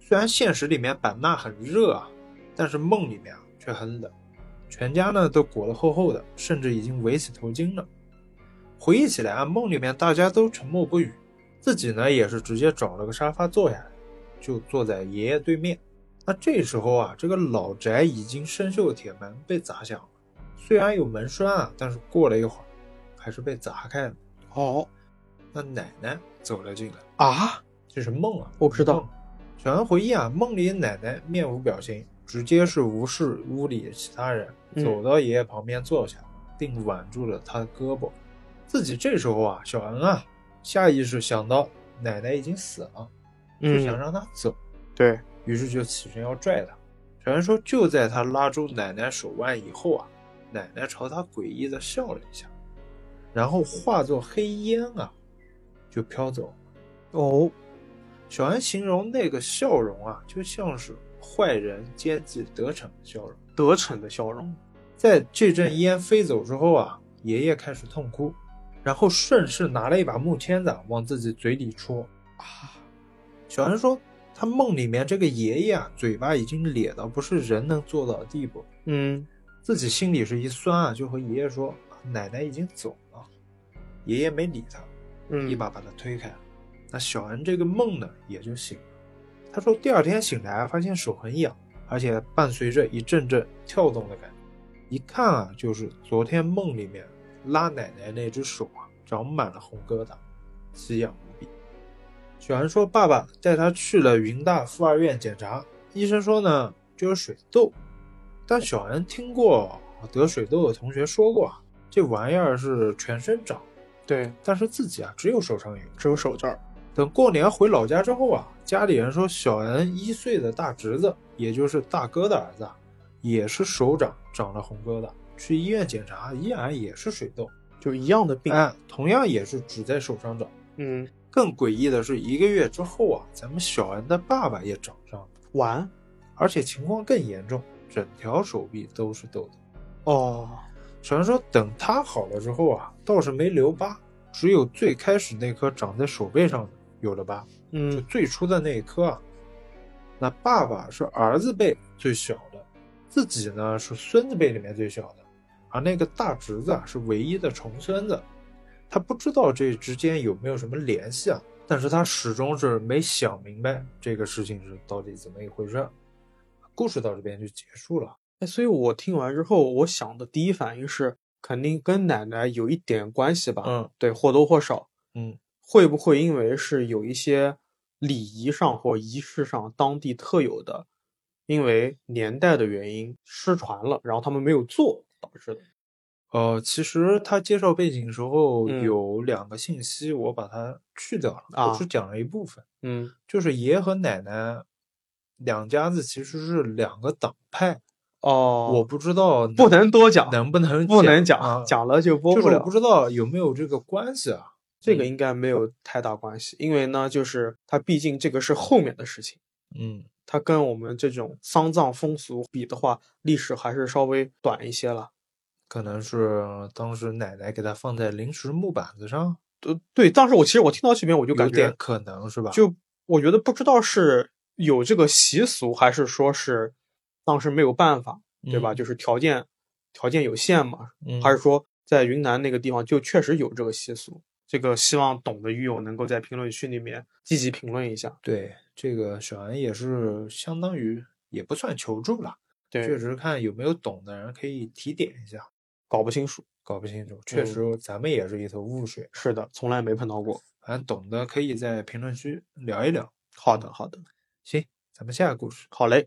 [SPEAKER 2] 虽然现实里面版纳很热啊，但是梦里面啊却很冷，全家呢都裹得厚厚的，甚至已经围起头巾了。回忆起来啊，梦里面大家都沉默不语，自己呢也是直接找了个沙发坐下来，就坐在爷爷对面。那这时候啊，这个老宅已经生锈的铁门被砸响了，虽然有门栓啊，但是过了一会儿还是被砸开了。
[SPEAKER 1] 哦，
[SPEAKER 2] 那奶奶走了进来
[SPEAKER 1] 啊，
[SPEAKER 2] 这是梦啊，
[SPEAKER 1] 我不知道。
[SPEAKER 2] 小安回忆啊，梦里奶奶面无表情，直接是无视屋里其他人，
[SPEAKER 1] 嗯、
[SPEAKER 2] 走到爷爷旁边坐下，并挽住了他的胳膊。自己这时候啊，小安啊，下意识想到奶奶已经死了，就想让他走，
[SPEAKER 1] 嗯、对
[SPEAKER 2] 于是就起身要拽他。小安说，就在他拉住奶奶手腕以后啊，奶奶朝他诡异的笑了一下，然后化作黑烟啊，就飘走。
[SPEAKER 1] 哦，
[SPEAKER 2] 小安形容那个笑容啊，就像是坏人奸计得逞的笑容。
[SPEAKER 1] 得逞的笑容。
[SPEAKER 2] 在这阵烟飞走之后啊，爷爷开始痛哭，然后顺势拿了一把木签子往自己嘴里戳。啊，小安说，他梦里面这个爷爷啊，嘴巴已经咧到不是人能做到的地步。
[SPEAKER 1] 嗯，
[SPEAKER 2] 自己心里是一酸啊，就和爷爷说，奶奶已经走了。爷爷没理他，
[SPEAKER 1] 嗯，
[SPEAKER 2] 一把把他推开。那小安这个梦呢也就醒了。他说第二天醒来发现手很痒，而且伴随着一阵阵跳动的感觉，一看啊，就是昨天梦里面拉奶奶那只手啊长满了红疙瘩，奇痒无比。小安说爸爸带他去了云大附二院检查，医生说呢就是水痘。但小安听过得水痘的同学说过，这玩意儿是全身长，
[SPEAKER 1] 对，
[SPEAKER 2] 但是自己啊只有手上有，
[SPEAKER 1] 只有手这儿。
[SPEAKER 2] 等过年回老家之后啊，家里人说小安一岁的大侄子，也就是大哥的儿子，也是手掌长了红疙瘩，去医院检查依然也是水痘，
[SPEAKER 1] 就一样的病，
[SPEAKER 2] 哎，同样也是只在手上长。
[SPEAKER 1] 嗯，
[SPEAKER 2] 更诡异的是，一个月之后啊，咱们小安的爸爸也长上了，
[SPEAKER 1] 完，
[SPEAKER 2] 而且情况更严重，整条手臂都是痘痘。
[SPEAKER 1] 哦，
[SPEAKER 2] 小安说，等他好了之后啊，倒是没留疤，只有最开始那颗长在手背上的有了疤，
[SPEAKER 1] 嗯，
[SPEAKER 2] 就最初的那一颗啊。那爸爸是儿子辈最小的，自己呢是孙子辈里面最小的，而那个大侄子啊是唯一的重孙子。他不知道这之间有没有什么联系啊，但是他始终是没想明白这个事情是到底怎么一回事。故事到这边就结束了。
[SPEAKER 1] 哎，所以我听完之后，我想的第一反应是，肯定跟奶奶有一点关系吧？
[SPEAKER 2] 嗯，
[SPEAKER 1] 对，或多或少。
[SPEAKER 2] 嗯，
[SPEAKER 1] 会不会因为是有一些礼仪上或仪式上当地特有的，因为年代的原因失传了，然后他们没有做导致的？
[SPEAKER 2] 呃，其实他介绍背景的时候
[SPEAKER 1] 嗯
[SPEAKER 2] 有两个信息，我把它去掉了，
[SPEAKER 1] 啊
[SPEAKER 2] 我只讲了一部分。
[SPEAKER 1] 嗯，
[SPEAKER 2] 就是爷和奶奶两家子其实是两个党派。
[SPEAKER 1] 哦，
[SPEAKER 2] 我不知道
[SPEAKER 1] 不能多讲，
[SPEAKER 2] 能不能
[SPEAKER 1] 不能讲，
[SPEAKER 2] 啊、
[SPEAKER 1] 讲了就播不了。
[SPEAKER 2] 就是我不知道有没有这个关系啊。
[SPEAKER 1] 这个应该没有太大关系，因为呢，就是它毕竟这个是后面的事情。
[SPEAKER 2] 嗯，
[SPEAKER 1] 它跟我们这种丧葬风俗比的话，历史还是稍微短一些了。
[SPEAKER 2] 可能是当时奶奶给他放在临时木板子上。
[SPEAKER 1] 呃，对，当时我其实我听到这边我就感觉
[SPEAKER 2] 有点可能是吧？
[SPEAKER 1] 就我觉得不知道是有这个习俗，还是说是当时没有办法，对吧？
[SPEAKER 2] 嗯、
[SPEAKER 1] 就是条件条件有限嘛，
[SPEAKER 2] 嗯、
[SPEAKER 1] 还是说在云南那个地方就确实有这个习俗？这个希望懂的鱼友能够在评论区里面积极评论一下。
[SPEAKER 2] 对，这个小安也是相当于也不算求助了，
[SPEAKER 1] 对，
[SPEAKER 2] 确实看有没有懂的人可以提点一下。
[SPEAKER 1] 搞不清楚，
[SPEAKER 2] 搞不清楚，确实咱们也是一头雾水。
[SPEAKER 1] 嗯、是的，从来没碰到过。
[SPEAKER 2] 反正懂的可以在评论区聊一聊。
[SPEAKER 1] 好的，好的，
[SPEAKER 2] 行，咱们下个故事。
[SPEAKER 1] 好嘞。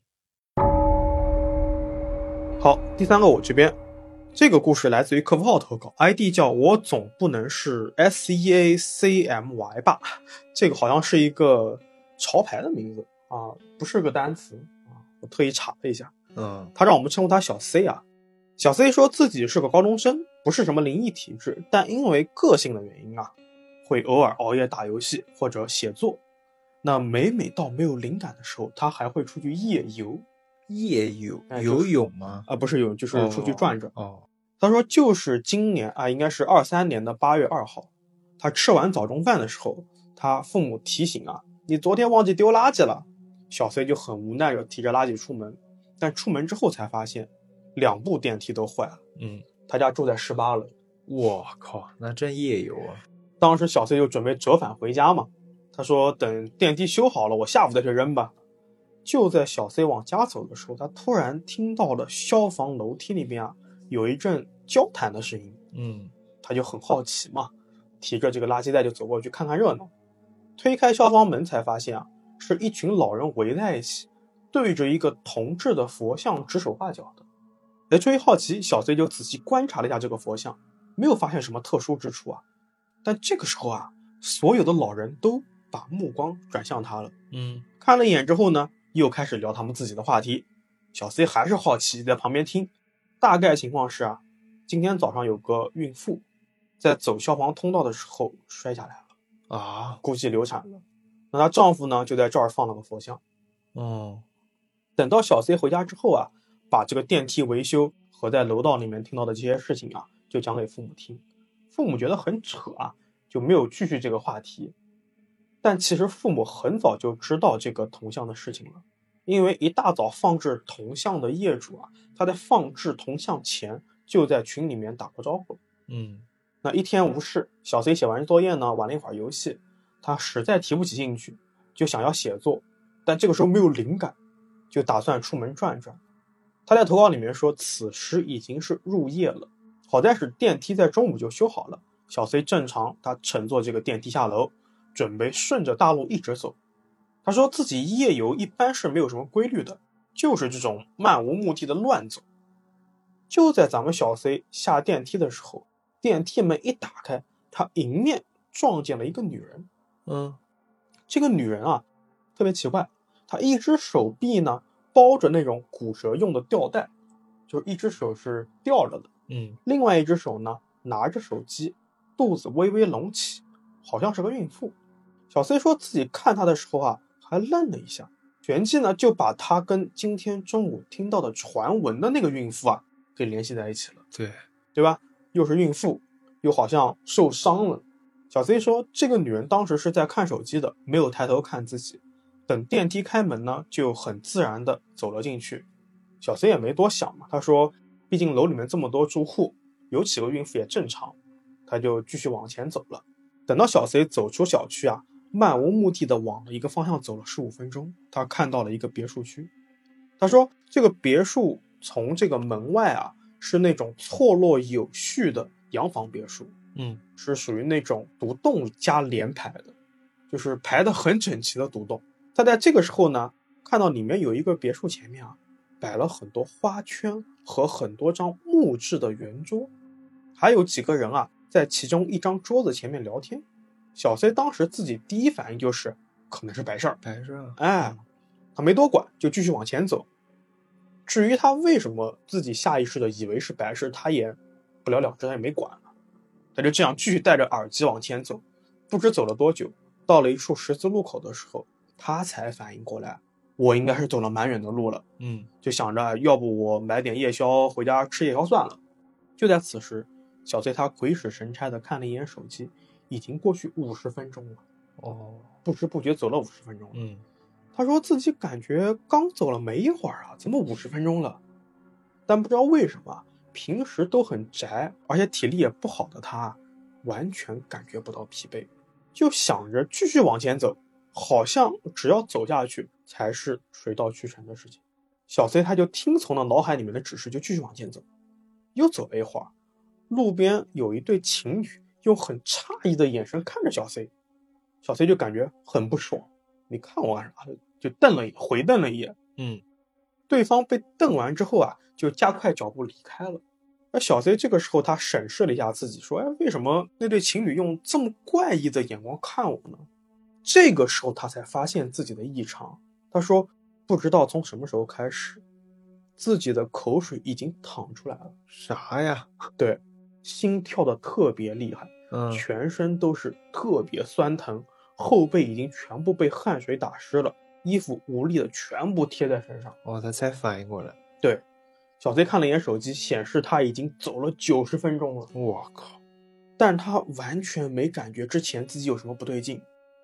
[SPEAKER 1] 好，第三个我这边。这个故事来自于客服号投稿 ，I D 叫我总不能是 S E A C M Y 吧？这个好像是一个潮牌的名字啊，不是个单词啊。我特意查了一下，
[SPEAKER 2] 嗯，
[SPEAKER 1] 他让我们称呼他小 C 啊。小 C 说自己是个高中生，不是什么灵异体质，但因为个性的原因啊，会偶尔熬夜打游戏或者写作。那每每到没有灵感的时候，他还会出去夜游。
[SPEAKER 2] 夜游、
[SPEAKER 1] 哎、
[SPEAKER 2] 游泳吗？
[SPEAKER 1] 啊，不是游泳，就是出去转转。
[SPEAKER 2] 哦，哦
[SPEAKER 1] 他说就是今年啊，应该是二三年的八月二号，他吃完早中饭的时候，他父母提醒啊，你昨天忘记丢垃圾了。 小 C 就很无奈地提着垃圾出门，但出门之后才发现两部电梯都坏了。
[SPEAKER 2] 嗯，
[SPEAKER 1] 他家住在十八楼。
[SPEAKER 2] 我靠，那真夜游啊！
[SPEAKER 1] 当时小 C 就准备折返回家嘛，他说等电梯修好了，我下午再去扔吧。就在小 C 往家走的时候，他突然听到了消防楼梯里面啊有一阵交谈的声音。
[SPEAKER 2] 嗯，
[SPEAKER 1] 他就很好奇嘛，提着这个垃圾袋就走过去看看热闹。推开消防门才发现啊，是一群老人围在一起，对着一个铜制的佛像指手画脚的。哎，出于好奇，小 C 就仔细观察了一下这个佛像，没有发现什么特殊之处啊。但这个时候啊，所有的老人都把目光转向他了。
[SPEAKER 2] 嗯，
[SPEAKER 1] 看了一眼之后呢，又开始聊他们自己的话题。小 C 还是好奇，在旁边听。大概情况是啊，今天早上有个孕妇在走消防通道的时候摔下来了
[SPEAKER 2] 啊，
[SPEAKER 1] 估计流产了。那她丈夫呢，就在这儿放了个佛像。
[SPEAKER 2] 哦，
[SPEAKER 1] 等到小 C 回家之后啊，把这个电梯维修和在楼道里面听到的这些事情啊，就讲给父母听。父母觉得很扯啊，就没有继续这个话题。但其实父母很早就知道这个铜像的事情了，因为一大早放置铜像的业主啊，他在放置铜像前就在群里面打过招呼。
[SPEAKER 2] 嗯，
[SPEAKER 1] 那一天无事，小 C 写完作业呢，玩了一会儿游戏，他实在提不起兴趣，就想要写作，但这个时候没有灵感，就打算出门转转。他在投稿里面说，此时已经是入夜了，好在是电梯在中午就修好了。小 C 正常他乘坐这个电梯下楼，准备顺着大路一直走。他说自己夜游一般是没有什么规律的，就是这种漫无目的的乱走。就在咱们小 C 下电梯的时候，电梯门一打开，他迎面撞见了一个女人。
[SPEAKER 2] 嗯，
[SPEAKER 1] 这个女人啊，特别奇怪，她一只手臂呢包着那种骨折用的吊带，就是一只手是吊着的，
[SPEAKER 2] 嗯，
[SPEAKER 1] 另外一只手呢拿着手机，肚子微微隆起，好像是个孕妇。小 C 说自己看她的时候啊，还愣了一下，旋即呢就把她跟今天中午听到的传闻的那个孕妇啊给联系在一起了。
[SPEAKER 2] 对，
[SPEAKER 1] 对吧？又是孕妇，又好像受伤了。小 C 说，这个女人当时是在看手机的，没有抬头看自己。等电梯开门呢，就很自然的走了进去。小 C 也没多想嘛，他说，毕竟楼里面这么多住户，有几个孕妇也正常，他就继续往前走了。等到小 C 走出小区啊，漫无目的的往了一个方向走了十五分钟，他看到了一个别墅区。他说，这个别墅从这个门外啊，是那种错落有序的洋房别墅，
[SPEAKER 2] 嗯，
[SPEAKER 1] 是属于那种独栋加连排的，就是排得很整齐的独栋。他在这个时候呢，看到里面有一个别墅前面啊，摆了很多花圈和很多张木质的圆桌，还有几个人啊，在其中一张桌子前面聊天。小 C 当时自己第一反应就是可能是白事儿，
[SPEAKER 2] 白事儿，
[SPEAKER 1] 哎，他没多管，就继续往前走。至于他为什么自己下意识的以为是白事，他也不了了之，他也没管了。他就这样继续戴着耳机往前走，不知走了多久，到了一处十字路口的时候，他才反应过来，我应该是走了蛮远的路了。
[SPEAKER 2] 嗯，
[SPEAKER 1] 就想着要不我买点夜宵回家吃夜宵算了。就在此时，小 C 他鬼使神差的看了一眼手机，已经过去五十分钟了。
[SPEAKER 2] 哦，
[SPEAKER 1] 不知不觉走了五十分钟了。
[SPEAKER 2] 嗯，
[SPEAKER 1] 他说自己感觉刚走了没一会儿啊，怎么五十分钟了？但不知道为什么，平时都很宅，而且体力也不好的他，完全感觉不到疲惫，就想着继续往前走，好像只要走下去才是水到渠成的事情。小 C 他就听从了脑海里面的指示，就继续往前走。又走了一会儿，路边有一对情侣用很诧异的眼神看着小 C， 小 C 就感觉很不爽，你看我干啥？就瞪了一回瞪了一眼。
[SPEAKER 2] 嗯，
[SPEAKER 1] 对方被瞪完之后啊，就加快脚步离开了。而小 C 这个时候他审视了一下自己，说：“哎，为什么那对情侣用这么怪异的眼光看我呢？”这个时候他才发现自己的异常。他说：“不知道从什么时候开始，自己的口水已经淌出来了。
[SPEAKER 2] 啥呀？
[SPEAKER 1] 对，心跳的特别厉害，
[SPEAKER 2] 嗯，
[SPEAKER 1] 全身都是特别酸疼，后背已经全部被汗水打湿了。”衣服无力的全部贴在身上。
[SPEAKER 2] 哦，他才反应过来。
[SPEAKER 1] 对，小 C 看了一眼手机，显示他已经走了九十分钟了。
[SPEAKER 2] 我靠！
[SPEAKER 1] 但他完全没感觉之前自己有什么不对劲，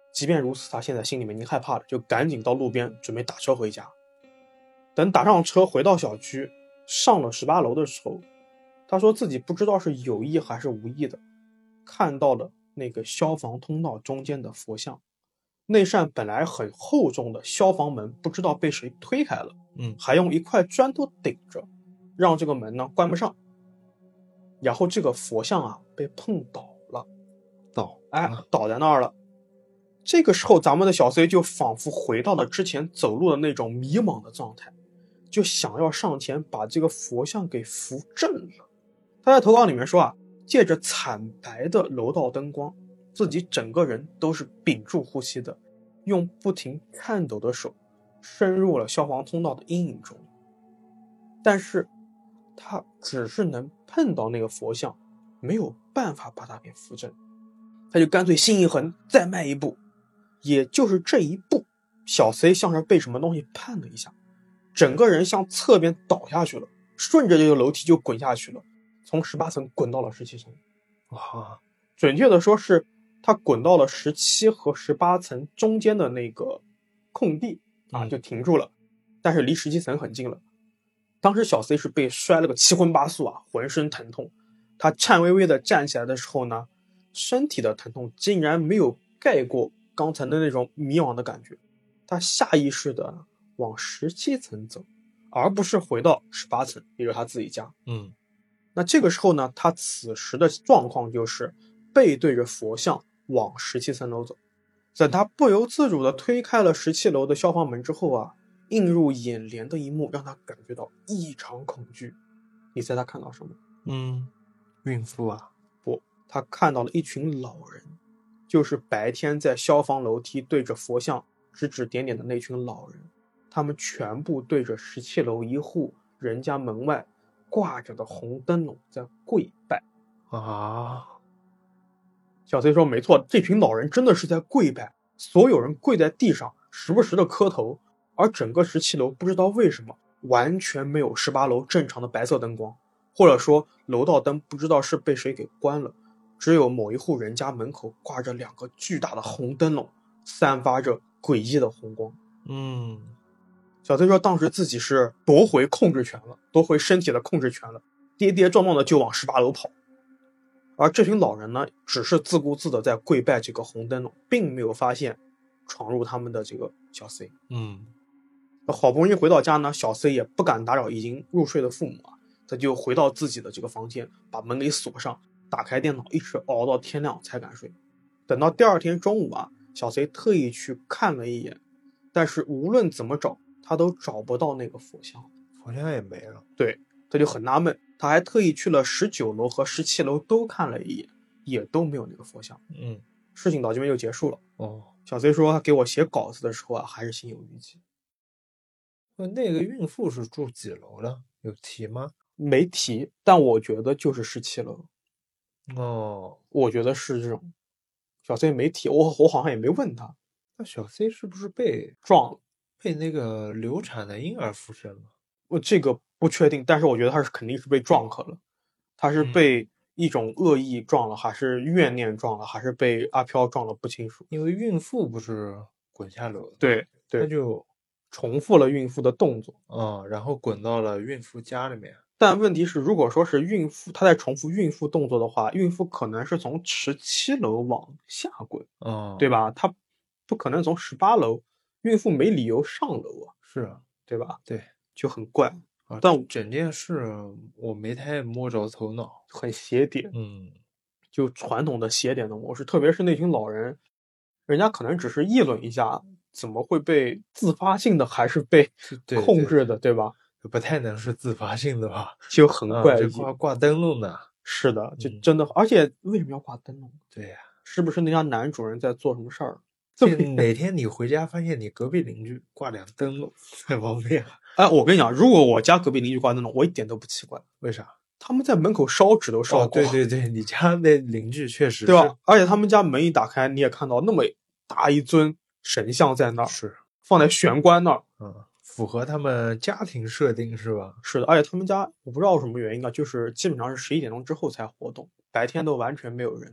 [SPEAKER 1] 即便如此，他现在心里面已经害怕了，就赶紧到路边准备打车回家。等打上车回到小区，上了十八楼的时候，他说自己不知道是有意还是无意的，看到了那个消防通道中间的佛像。那扇本来很厚重的消防门不知道被谁推开了，
[SPEAKER 2] 嗯，
[SPEAKER 1] 还用一块砖头顶着，让这个门呢关不上。然后这个佛像啊被碰倒了，
[SPEAKER 2] 倒
[SPEAKER 1] 哎，倒在那儿了。这个时候咱们的小 C 就仿佛回到了之前走路的那种迷茫的状态，就想要上前把这个佛像给扶正了。他在投稿里面说啊，借着惨白的楼道灯光，自己整个人都是屏住呼吸的，用不停颤抖的手深入了消防通道的阴影中。但是他只是能碰到那个佛像，没有办法把它给扶正。他就干脆心一横，再迈一步。也就是这一步，小 C 像是被什么东西绊了一下，整个人向侧边倒下去了，顺着这个楼梯就滚下去了，从十八层滚到了十七层。
[SPEAKER 2] 哇，
[SPEAKER 1] 准确的说是他滚到了十七和十八层中间的那个空地啊，就停住了，但是离十七层很近了。当时小 C 是被摔了个七荤八素啊，浑身疼痛。他颤巍巍的站起来的时候呢，身体的疼痛竟然没有盖过刚才的那种迷惘的感觉。他下意识的往十七层走，而不是回到十八层，也就是他自己家。
[SPEAKER 2] 嗯，
[SPEAKER 1] 那这个时候呢，他此时的状况就是背对着佛像往十七层楼走。等他不由自主的推开了十七楼的消防门之后啊，映入眼帘的一幕让他感觉到异常恐惧。你猜他看到什么？
[SPEAKER 2] 嗯，孕妇啊？
[SPEAKER 1] 不，他看到了一群老人，就是白天在消防楼梯对着佛像指指点点的那群老人。他们全部对着十七楼一户人家门外挂着的红灯笼在跪拜
[SPEAKER 2] 啊！
[SPEAKER 1] 小 C 说没错，这群老人真的是在跪拜，所有人跪在地上，时不时的磕头，而整个十七楼不知道为什么完全没有十八楼正常的白色灯光，或者说楼道灯不知道是被谁给关了，只有某一户人家门口挂着两个巨大的红灯笼，散发着诡异的红光。
[SPEAKER 2] 嗯，
[SPEAKER 1] 小 C 说当时自己是夺回控制权了，夺回身体的控制权了，跌跌撞撞的就往十八楼跑。而这群老人呢，只是自顾自的在跪拜这个红灯笼，并没有发现闯入他们的这个小 C。
[SPEAKER 2] 嗯，
[SPEAKER 1] 好不容易回到家呢，小 C 也不敢打扰已经入睡的父母啊，他就回到自己的这个房间，把门给锁上，打开电脑，一直熬到天亮才敢睡。等到第二天中午啊，小 C 特意去看了一眼，但是无论怎么找，他都找不到那个佛像，
[SPEAKER 2] 佛像也没了。
[SPEAKER 1] 对，他就很纳闷。他还特意去了十九楼和十七楼都看了一眼，也都没有那个佛像。
[SPEAKER 2] 嗯，
[SPEAKER 1] 事情到这边就结束了。
[SPEAKER 2] 哦，
[SPEAKER 1] 小 C 说他给我写稿子的时候啊，还是心有余悸。
[SPEAKER 2] 那个孕妇是住几楼的？有提吗？
[SPEAKER 1] 没提，但我觉得就是十七楼。
[SPEAKER 2] 哦，
[SPEAKER 1] 我觉得是这种。小 C 没提，我我好像也没问他。
[SPEAKER 2] 那小 C 是不是被
[SPEAKER 1] 撞了？
[SPEAKER 2] 被那个流产的婴儿附身了？
[SPEAKER 1] 我这个不确定，但是我觉得他是肯定是被撞克了。他是被一种恶意撞了，还是怨念撞了，还是被阿飘撞了，不清楚。
[SPEAKER 2] 因为孕妇不是滚下楼的，
[SPEAKER 1] 对对，
[SPEAKER 2] 他就
[SPEAKER 1] 重复了孕妇的动作，
[SPEAKER 2] 嗯，然后滚到了孕妇家里面。
[SPEAKER 1] 但问题是，如果说是孕妇，她在重复孕妇动作的话，孕妇可能是从十七楼往下滚，
[SPEAKER 2] 嗯，
[SPEAKER 1] 对吧？她不可能从十八楼，孕妇没理由上楼啊，
[SPEAKER 2] 是啊，
[SPEAKER 1] 对吧？
[SPEAKER 2] 对，
[SPEAKER 1] 就很怪
[SPEAKER 2] 啊。
[SPEAKER 1] 但
[SPEAKER 2] 整件事我没太摸着头脑，
[SPEAKER 1] 很邪点，
[SPEAKER 2] 嗯，
[SPEAKER 1] 就传统的邪点的模式，特别是那群老人，人家可能只是议论一下，怎么会被自发性的还是被控制的， 对, 对, 对吧？
[SPEAKER 2] 不太能是自发性的吧？
[SPEAKER 1] 就很怪异。
[SPEAKER 2] 啊、挂挂灯笼呢？
[SPEAKER 1] 是的，就真的，嗯、而且为什么要挂灯笼？
[SPEAKER 2] 对呀、啊，
[SPEAKER 1] 是不是那家男主人在做什么事儿？
[SPEAKER 2] 哪天你回家发现你隔壁邻居挂两灯笼在旁边，
[SPEAKER 1] 哎，我跟你讲，如果我家隔壁邻居挂灯笼，我一点都不奇怪。
[SPEAKER 2] 为啥？
[SPEAKER 1] 他们在门口烧纸都烧过。
[SPEAKER 2] 哦，对对对，你家那邻居确实是，
[SPEAKER 1] 对吧？而且他们家门一打开，你也看到那么大一尊神像在那儿，
[SPEAKER 2] 是
[SPEAKER 1] 放在玄关那儿，
[SPEAKER 2] 嗯，符合他们家庭设定是吧？
[SPEAKER 1] 是的，而且他们家我不知道什么原因啊，就是基本上是十一点钟之后才活动，白天都完全没有人的。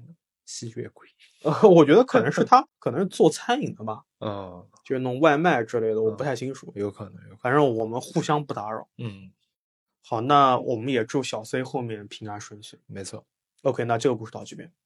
[SPEAKER 2] 吸血鬼。
[SPEAKER 1] 呃，我觉得可能是他可能是做餐饮的吧，
[SPEAKER 2] 嗯，
[SPEAKER 1] 就是弄外卖之类的，我不太清楚。
[SPEAKER 2] 有可能，有可能。
[SPEAKER 1] 反正我们互相不打扰。
[SPEAKER 2] 嗯，
[SPEAKER 1] 好，那我们也祝小 C 后面平安顺遂。
[SPEAKER 2] 没错。
[SPEAKER 1] OK，那这个故事到这边。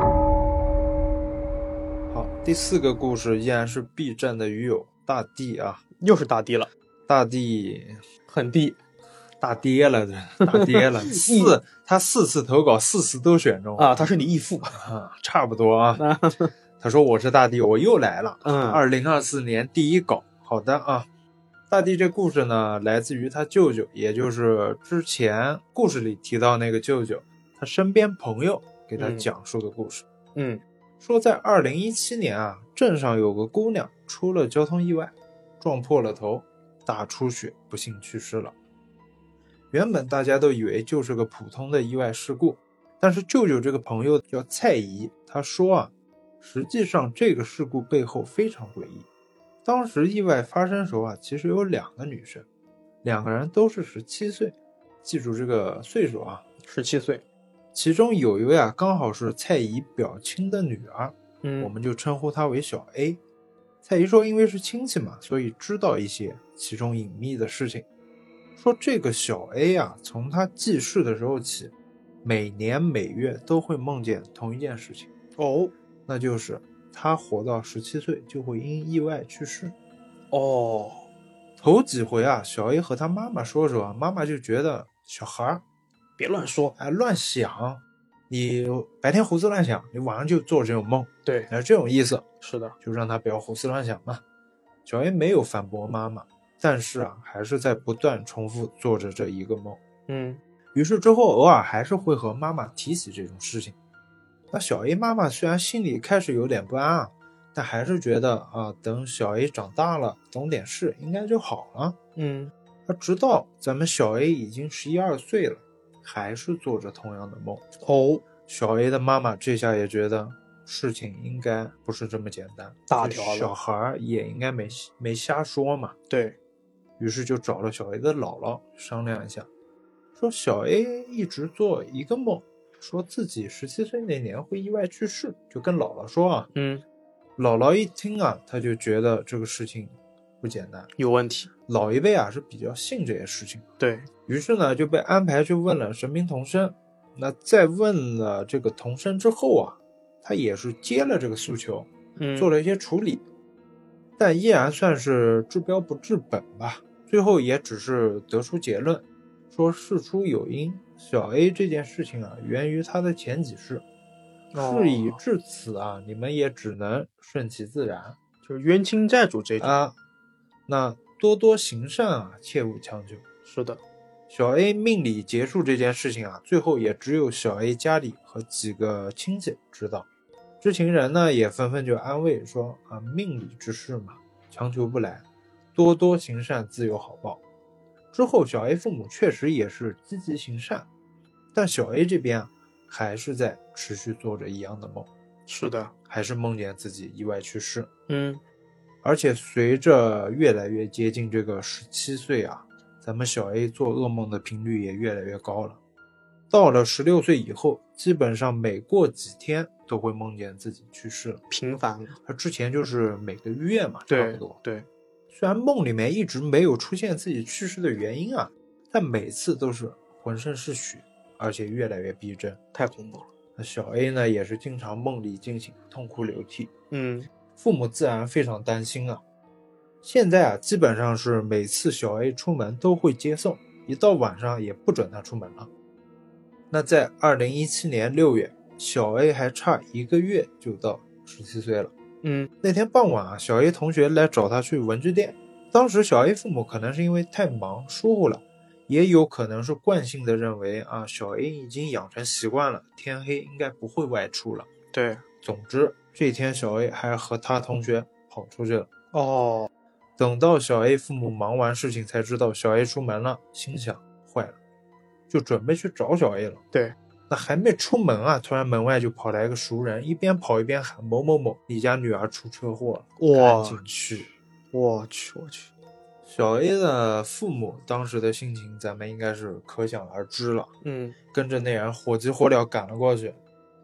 [SPEAKER 2] 好，第四个故事依然是 B 站的鱼友大地啊，
[SPEAKER 1] 又是大地了，
[SPEAKER 2] 大地
[SPEAKER 1] 很地，
[SPEAKER 2] 大跌了，大跌了，四他四次投稿，四次都选中
[SPEAKER 1] 啊，他是你义父
[SPEAKER 2] 啊，差不多啊。他说我是大地，我又来了。
[SPEAKER 1] 嗯，
[SPEAKER 2] 二零二四年第一稿，好的啊。大地这故事呢，来自于他舅舅，也就是之前故事里提到那个舅舅，他身边朋友给他讲述的故事。
[SPEAKER 1] 嗯，
[SPEAKER 2] 说在二零一七年啊，镇上有个姑娘出了交通意外，撞破了头，大出血，不幸去世了。原本大家都以为就是个普通的意外事故，但是舅舅这个朋友叫蔡姨，他说啊，实际上这个事故背后非常诡异。当时意外发生时候啊，其实有两个女生，两个人都是十七岁，记住这个岁数啊，
[SPEAKER 1] 十七岁。
[SPEAKER 2] 其中有一位啊，刚好是蔡姨表亲的女儿，
[SPEAKER 1] 嗯，
[SPEAKER 2] 我们就称呼她为小 A。蔡姨说，因为是亲戚嘛，所以知道一些其中隐秘的事情。说这个小 A 啊，从她记事的时候起，每年每月都会梦见同一件事情
[SPEAKER 1] 哦，
[SPEAKER 2] 那就是她活到十七岁就会因意外去世。
[SPEAKER 1] 哦，
[SPEAKER 2] 头几回啊，小 A 和她妈妈说的时候啊，妈妈就觉得小孩
[SPEAKER 1] 别乱说，
[SPEAKER 2] 哎，乱想，你白天胡思乱想，你晚上就做这种梦，
[SPEAKER 1] 对，
[SPEAKER 2] 哎，这种意思，
[SPEAKER 1] 是的，
[SPEAKER 2] 就让他不要胡思乱想嘛。小 A 没有反驳妈妈，但是啊，还是在不断重复做着这一个梦。
[SPEAKER 1] 嗯，
[SPEAKER 2] 于是之后偶尔还是会和妈妈提起这种事情。那小 A 妈妈虽然心里开始有点不安啊，但还是觉得啊，等小 A 长大了，懂点事，应该就好了。
[SPEAKER 1] 嗯，
[SPEAKER 2] 而直到咱们小 A 已经十一二岁了，还是做着同样的梦。
[SPEAKER 1] 哦，
[SPEAKER 2] 小 A 的妈妈这下也觉得事情应该不是这么简单，
[SPEAKER 1] 大条了，
[SPEAKER 2] 小孩也应该没没瞎说嘛。
[SPEAKER 1] 对，
[SPEAKER 2] 于是就找了小 A 的姥姥商量一下，说小 A 一直做一个梦，说自己十七岁那年会意外去世，就跟姥姥说啊。
[SPEAKER 1] 嗯，
[SPEAKER 2] 姥姥一听啊，他就觉得这个事情不简单，
[SPEAKER 1] 有问题。
[SPEAKER 2] 老一辈啊是比较信这些事情，
[SPEAKER 1] 对，
[SPEAKER 2] 于是呢就被安排去问了神明童生。那在问了这个童生之后啊，他也是接了这个诉求，
[SPEAKER 1] 嗯，
[SPEAKER 2] 做了一些处理，但依然算是治标不治本吧。最后也只是得出结论，说事出有因，小 A 这件事情啊，源于他的前几世，
[SPEAKER 1] 哦、
[SPEAKER 2] 事已至此啊，你们也只能顺其自然，
[SPEAKER 1] 就是冤亲债主这种
[SPEAKER 2] 啊。那多多行善啊，切勿强求。
[SPEAKER 1] 是的，
[SPEAKER 2] 小 A 命理结束这件事情啊，最后也只有小 A 家里和几个亲戚知道。知情人呢也纷纷就安慰说啊，命理之事嘛，强求不来，多多行善自有好报。之后小 A 父母确实也是积极行善，但小 A 这边啊还是在持续做着一样的梦。
[SPEAKER 1] 是的，
[SPEAKER 2] 还是梦见自己意外去世。
[SPEAKER 1] 嗯，
[SPEAKER 2] 而且随着越来越接近这个十七岁啊，咱们小 A 做噩梦的频率也越来越高了。到了十六岁以后，基本上每过几天都会梦见自己去世了，
[SPEAKER 1] 频繁了。
[SPEAKER 2] 他之前就是每个月嘛，差不多。
[SPEAKER 1] 对，
[SPEAKER 2] 虽然梦里面一直没有出现自己去世的原因啊，但每次都是浑身是血，而且越来越逼真，
[SPEAKER 1] 太恐怖了。
[SPEAKER 2] 那小 A 呢，也是经常梦里惊醒，痛哭流涕。
[SPEAKER 1] 嗯，
[SPEAKER 2] 父母自然非常担心啊。现在啊，基本上是每次小 A 出门都会接送，一到晚上也不准他出门了。那在二零一七年六月，小 A 还差一个月就到十七岁了。
[SPEAKER 1] 嗯，
[SPEAKER 2] 那天傍晚啊，小 A 同学来找他去文具店。当时小 A 父母可能是因为太忙疏忽了，也有可能是惯性的认为啊，小 A 已经养成习惯了，天黑应该不会外出了。
[SPEAKER 1] 对，
[SPEAKER 2] 总之这天小 A 还和他同学跑出去了。
[SPEAKER 1] 哦，
[SPEAKER 2] 等到小 A 父母忙完事情才知道小 A 出门了，心想坏了，就准备去找小 A 了。
[SPEAKER 1] 对，
[SPEAKER 2] 那还没出门啊，突然门外就跑来一个熟人，一边跑一边喊某某某，你家女儿出车祸了，赶紧去。
[SPEAKER 1] 我去我去，
[SPEAKER 2] 小 A 的父母当时的心情咱们应该是可想而知了。
[SPEAKER 1] 嗯，
[SPEAKER 2] 跟着那人火急火燎赶了过去，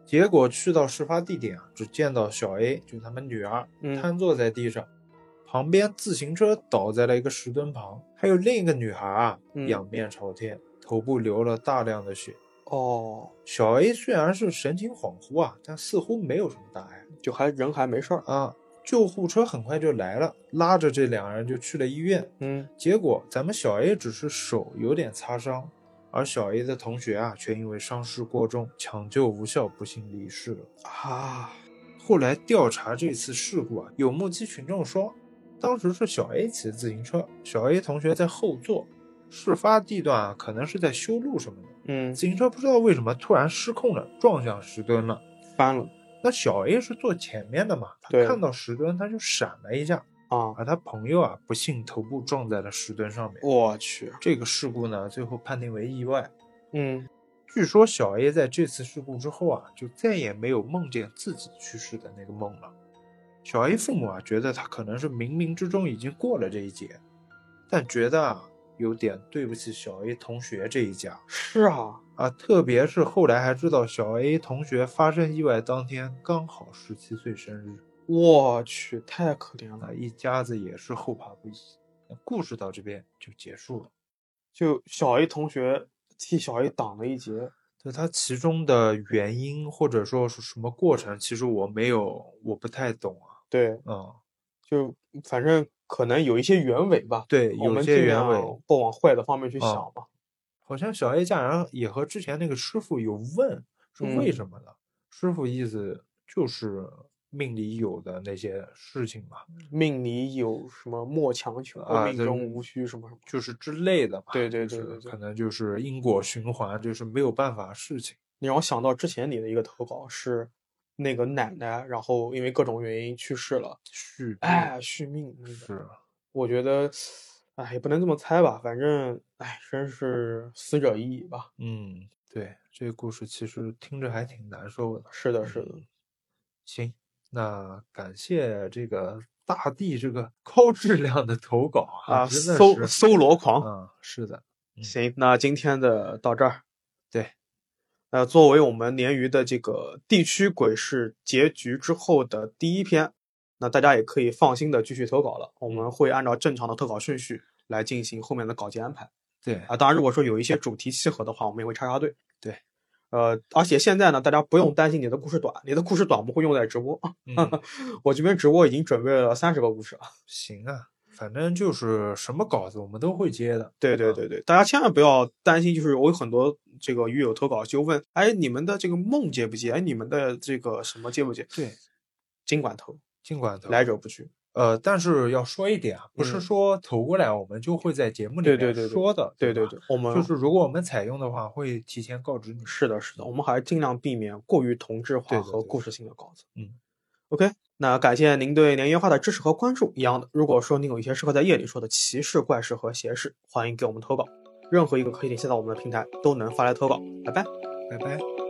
[SPEAKER 2] 结果去到事发地点啊，只见到小 A 就他们女儿
[SPEAKER 1] 嗯
[SPEAKER 2] 瘫坐在地上，旁边自行车倒在了一个石墩旁，还有另一个女孩啊，
[SPEAKER 1] 嗯
[SPEAKER 2] 仰面朝天，头部流了大量的血。
[SPEAKER 1] 哦，
[SPEAKER 2] 小 A 虽然是神情恍惚啊，但似乎没有什么大碍
[SPEAKER 1] 就还人还没事儿。
[SPEAKER 2] 啊。救护车很快就来了，拉着这两人就去了医院。
[SPEAKER 1] 嗯，
[SPEAKER 2] 结果咱们小 A 只是手有点擦伤，而小 A 的同学啊，却因为伤势过重，抢救无效，不幸离世了。
[SPEAKER 1] 啊，
[SPEAKER 2] 后来调查这次事故啊，有目击群众说，当时是小 A 骑自行车，小 A 同学在后座，事发地段啊，可能是在修路什么的。
[SPEAKER 1] 嗯，
[SPEAKER 2] 自行车不知道为什么突然失控了，撞向石墩了。
[SPEAKER 1] 翻了。
[SPEAKER 2] 那小 A 是坐前面的嘛，他
[SPEAKER 1] 对
[SPEAKER 2] 看到石墩他就闪了一下，
[SPEAKER 1] 啊，
[SPEAKER 2] 而他朋友啊不幸头部撞在了石墩上面。
[SPEAKER 1] 我去。
[SPEAKER 2] 这个事故呢，最后判定为意外。
[SPEAKER 1] 嗯，
[SPEAKER 2] 据说小 A 在这次事故之后啊，就再也没有梦见自己去世的那个梦了。小 A 父母啊，觉得他可能是冥冥之中已经过了这一劫，但觉得啊，有点对不起小 A 同学这一家。
[SPEAKER 1] 是啊，
[SPEAKER 2] 啊，特别是后来还知道小 A 同学发生意外当天刚好十七岁生日，
[SPEAKER 1] 我去，太可怜了。
[SPEAKER 2] 啊，一家子也是后怕不已。那故事到这边就结束了。
[SPEAKER 1] 就小 A 同学替小 A 挡了一劫。
[SPEAKER 2] 就它其中的原因或者说是什么过程，其实我没有，我不太懂啊。
[SPEAKER 1] 对，
[SPEAKER 2] 嗯，
[SPEAKER 1] 就反正可能有一些原委吧。
[SPEAKER 2] 对，
[SPEAKER 1] 我
[SPEAKER 2] 有些
[SPEAKER 1] 们尽量
[SPEAKER 2] 原委。
[SPEAKER 1] 不往坏的方面去想
[SPEAKER 2] 哦
[SPEAKER 1] 吧。
[SPEAKER 2] 好像小 A 家人也和之前那个师傅有问是为什么呢？师傅意思就是命里有的那些事情嘛，
[SPEAKER 1] 命里有什么莫强求，
[SPEAKER 2] 啊
[SPEAKER 1] 命中无需什么什么。
[SPEAKER 2] 就是之类的嘛。
[SPEAKER 1] 对对
[SPEAKER 2] 就是
[SPEAKER 1] 对对对
[SPEAKER 2] 可能就是因果循环，就是没有办法的事情。
[SPEAKER 1] 你让我想到之前你的一个投稿是那个奶奶，然后因为各种原因去世了，
[SPEAKER 2] 续命
[SPEAKER 1] 哎，续命那个。
[SPEAKER 2] 是，
[SPEAKER 1] 我觉得，哎，也不能这么猜吧，反正，哎，真是死者已矣吧。
[SPEAKER 2] 嗯，对，这个故事其实听着还挺难受的。
[SPEAKER 1] 是的，是的。
[SPEAKER 2] 嗯行，那感谢这个大地这个高质量的投稿
[SPEAKER 1] 啊，
[SPEAKER 2] 真的
[SPEAKER 1] 搜
[SPEAKER 2] 是
[SPEAKER 1] 搜罗狂。
[SPEAKER 2] 嗯，是的。嗯
[SPEAKER 1] 行，那今天的到这儿。
[SPEAKER 2] 对，
[SPEAKER 1] 呃，作为我们鲶鱼的这个地区鬼事结局之后的第一篇，那大家也可以放心的继续投稿了。我们会按照正常的投稿顺序来进行后面的稿件安排。
[SPEAKER 2] 对
[SPEAKER 1] 啊，当然如果说有一些主题契合的话，我们也会插插队。
[SPEAKER 2] 对，
[SPEAKER 1] 呃，而且现在呢，大家不用担心你的故事短，你的故事短我们会用在直播。
[SPEAKER 2] 嗯
[SPEAKER 1] 我这边直播已经准备了三十个故事了。
[SPEAKER 2] 行啊，反正就是什么稿子我们都会接的。
[SPEAKER 1] 对对对对，大家千万不要担心，就是我有很多这个鱼友投稿就问，哎，你们的这个梦接不接？哎，你们的这个什么接不接？
[SPEAKER 2] 对，
[SPEAKER 1] 尽管投，
[SPEAKER 2] 尽管投，
[SPEAKER 1] 来者不拒。
[SPEAKER 2] 呃，但是要说一点啊，不是说投过来我们就会在节目里
[SPEAKER 1] 对对对对
[SPEAKER 2] 面说的。
[SPEAKER 1] 对对
[SPEAKER 2] 吧
[SPEAKER 1] 对，我们
[SPEAKER 2] 就是如果我们采用的话，会提前告知你。
[SPEAKER 1] 是的，是的，我们还尽量避免过于同质化
[SPEAKER 2] 对对对
[SPEAKER 1] 和故事性的稿子。
[SPEAKER 2] 嗯
[SPEAKER 1] OK，那感谢您对年夜话的支持和关注。一样的，如果说您有一些适合在夜里说的奇事、怪事和邪事，欢迎给我们投稿。任何一个可以联系到我们的平台都能发来投稿。拜拜。
[SPEAKER 2] 拜拜。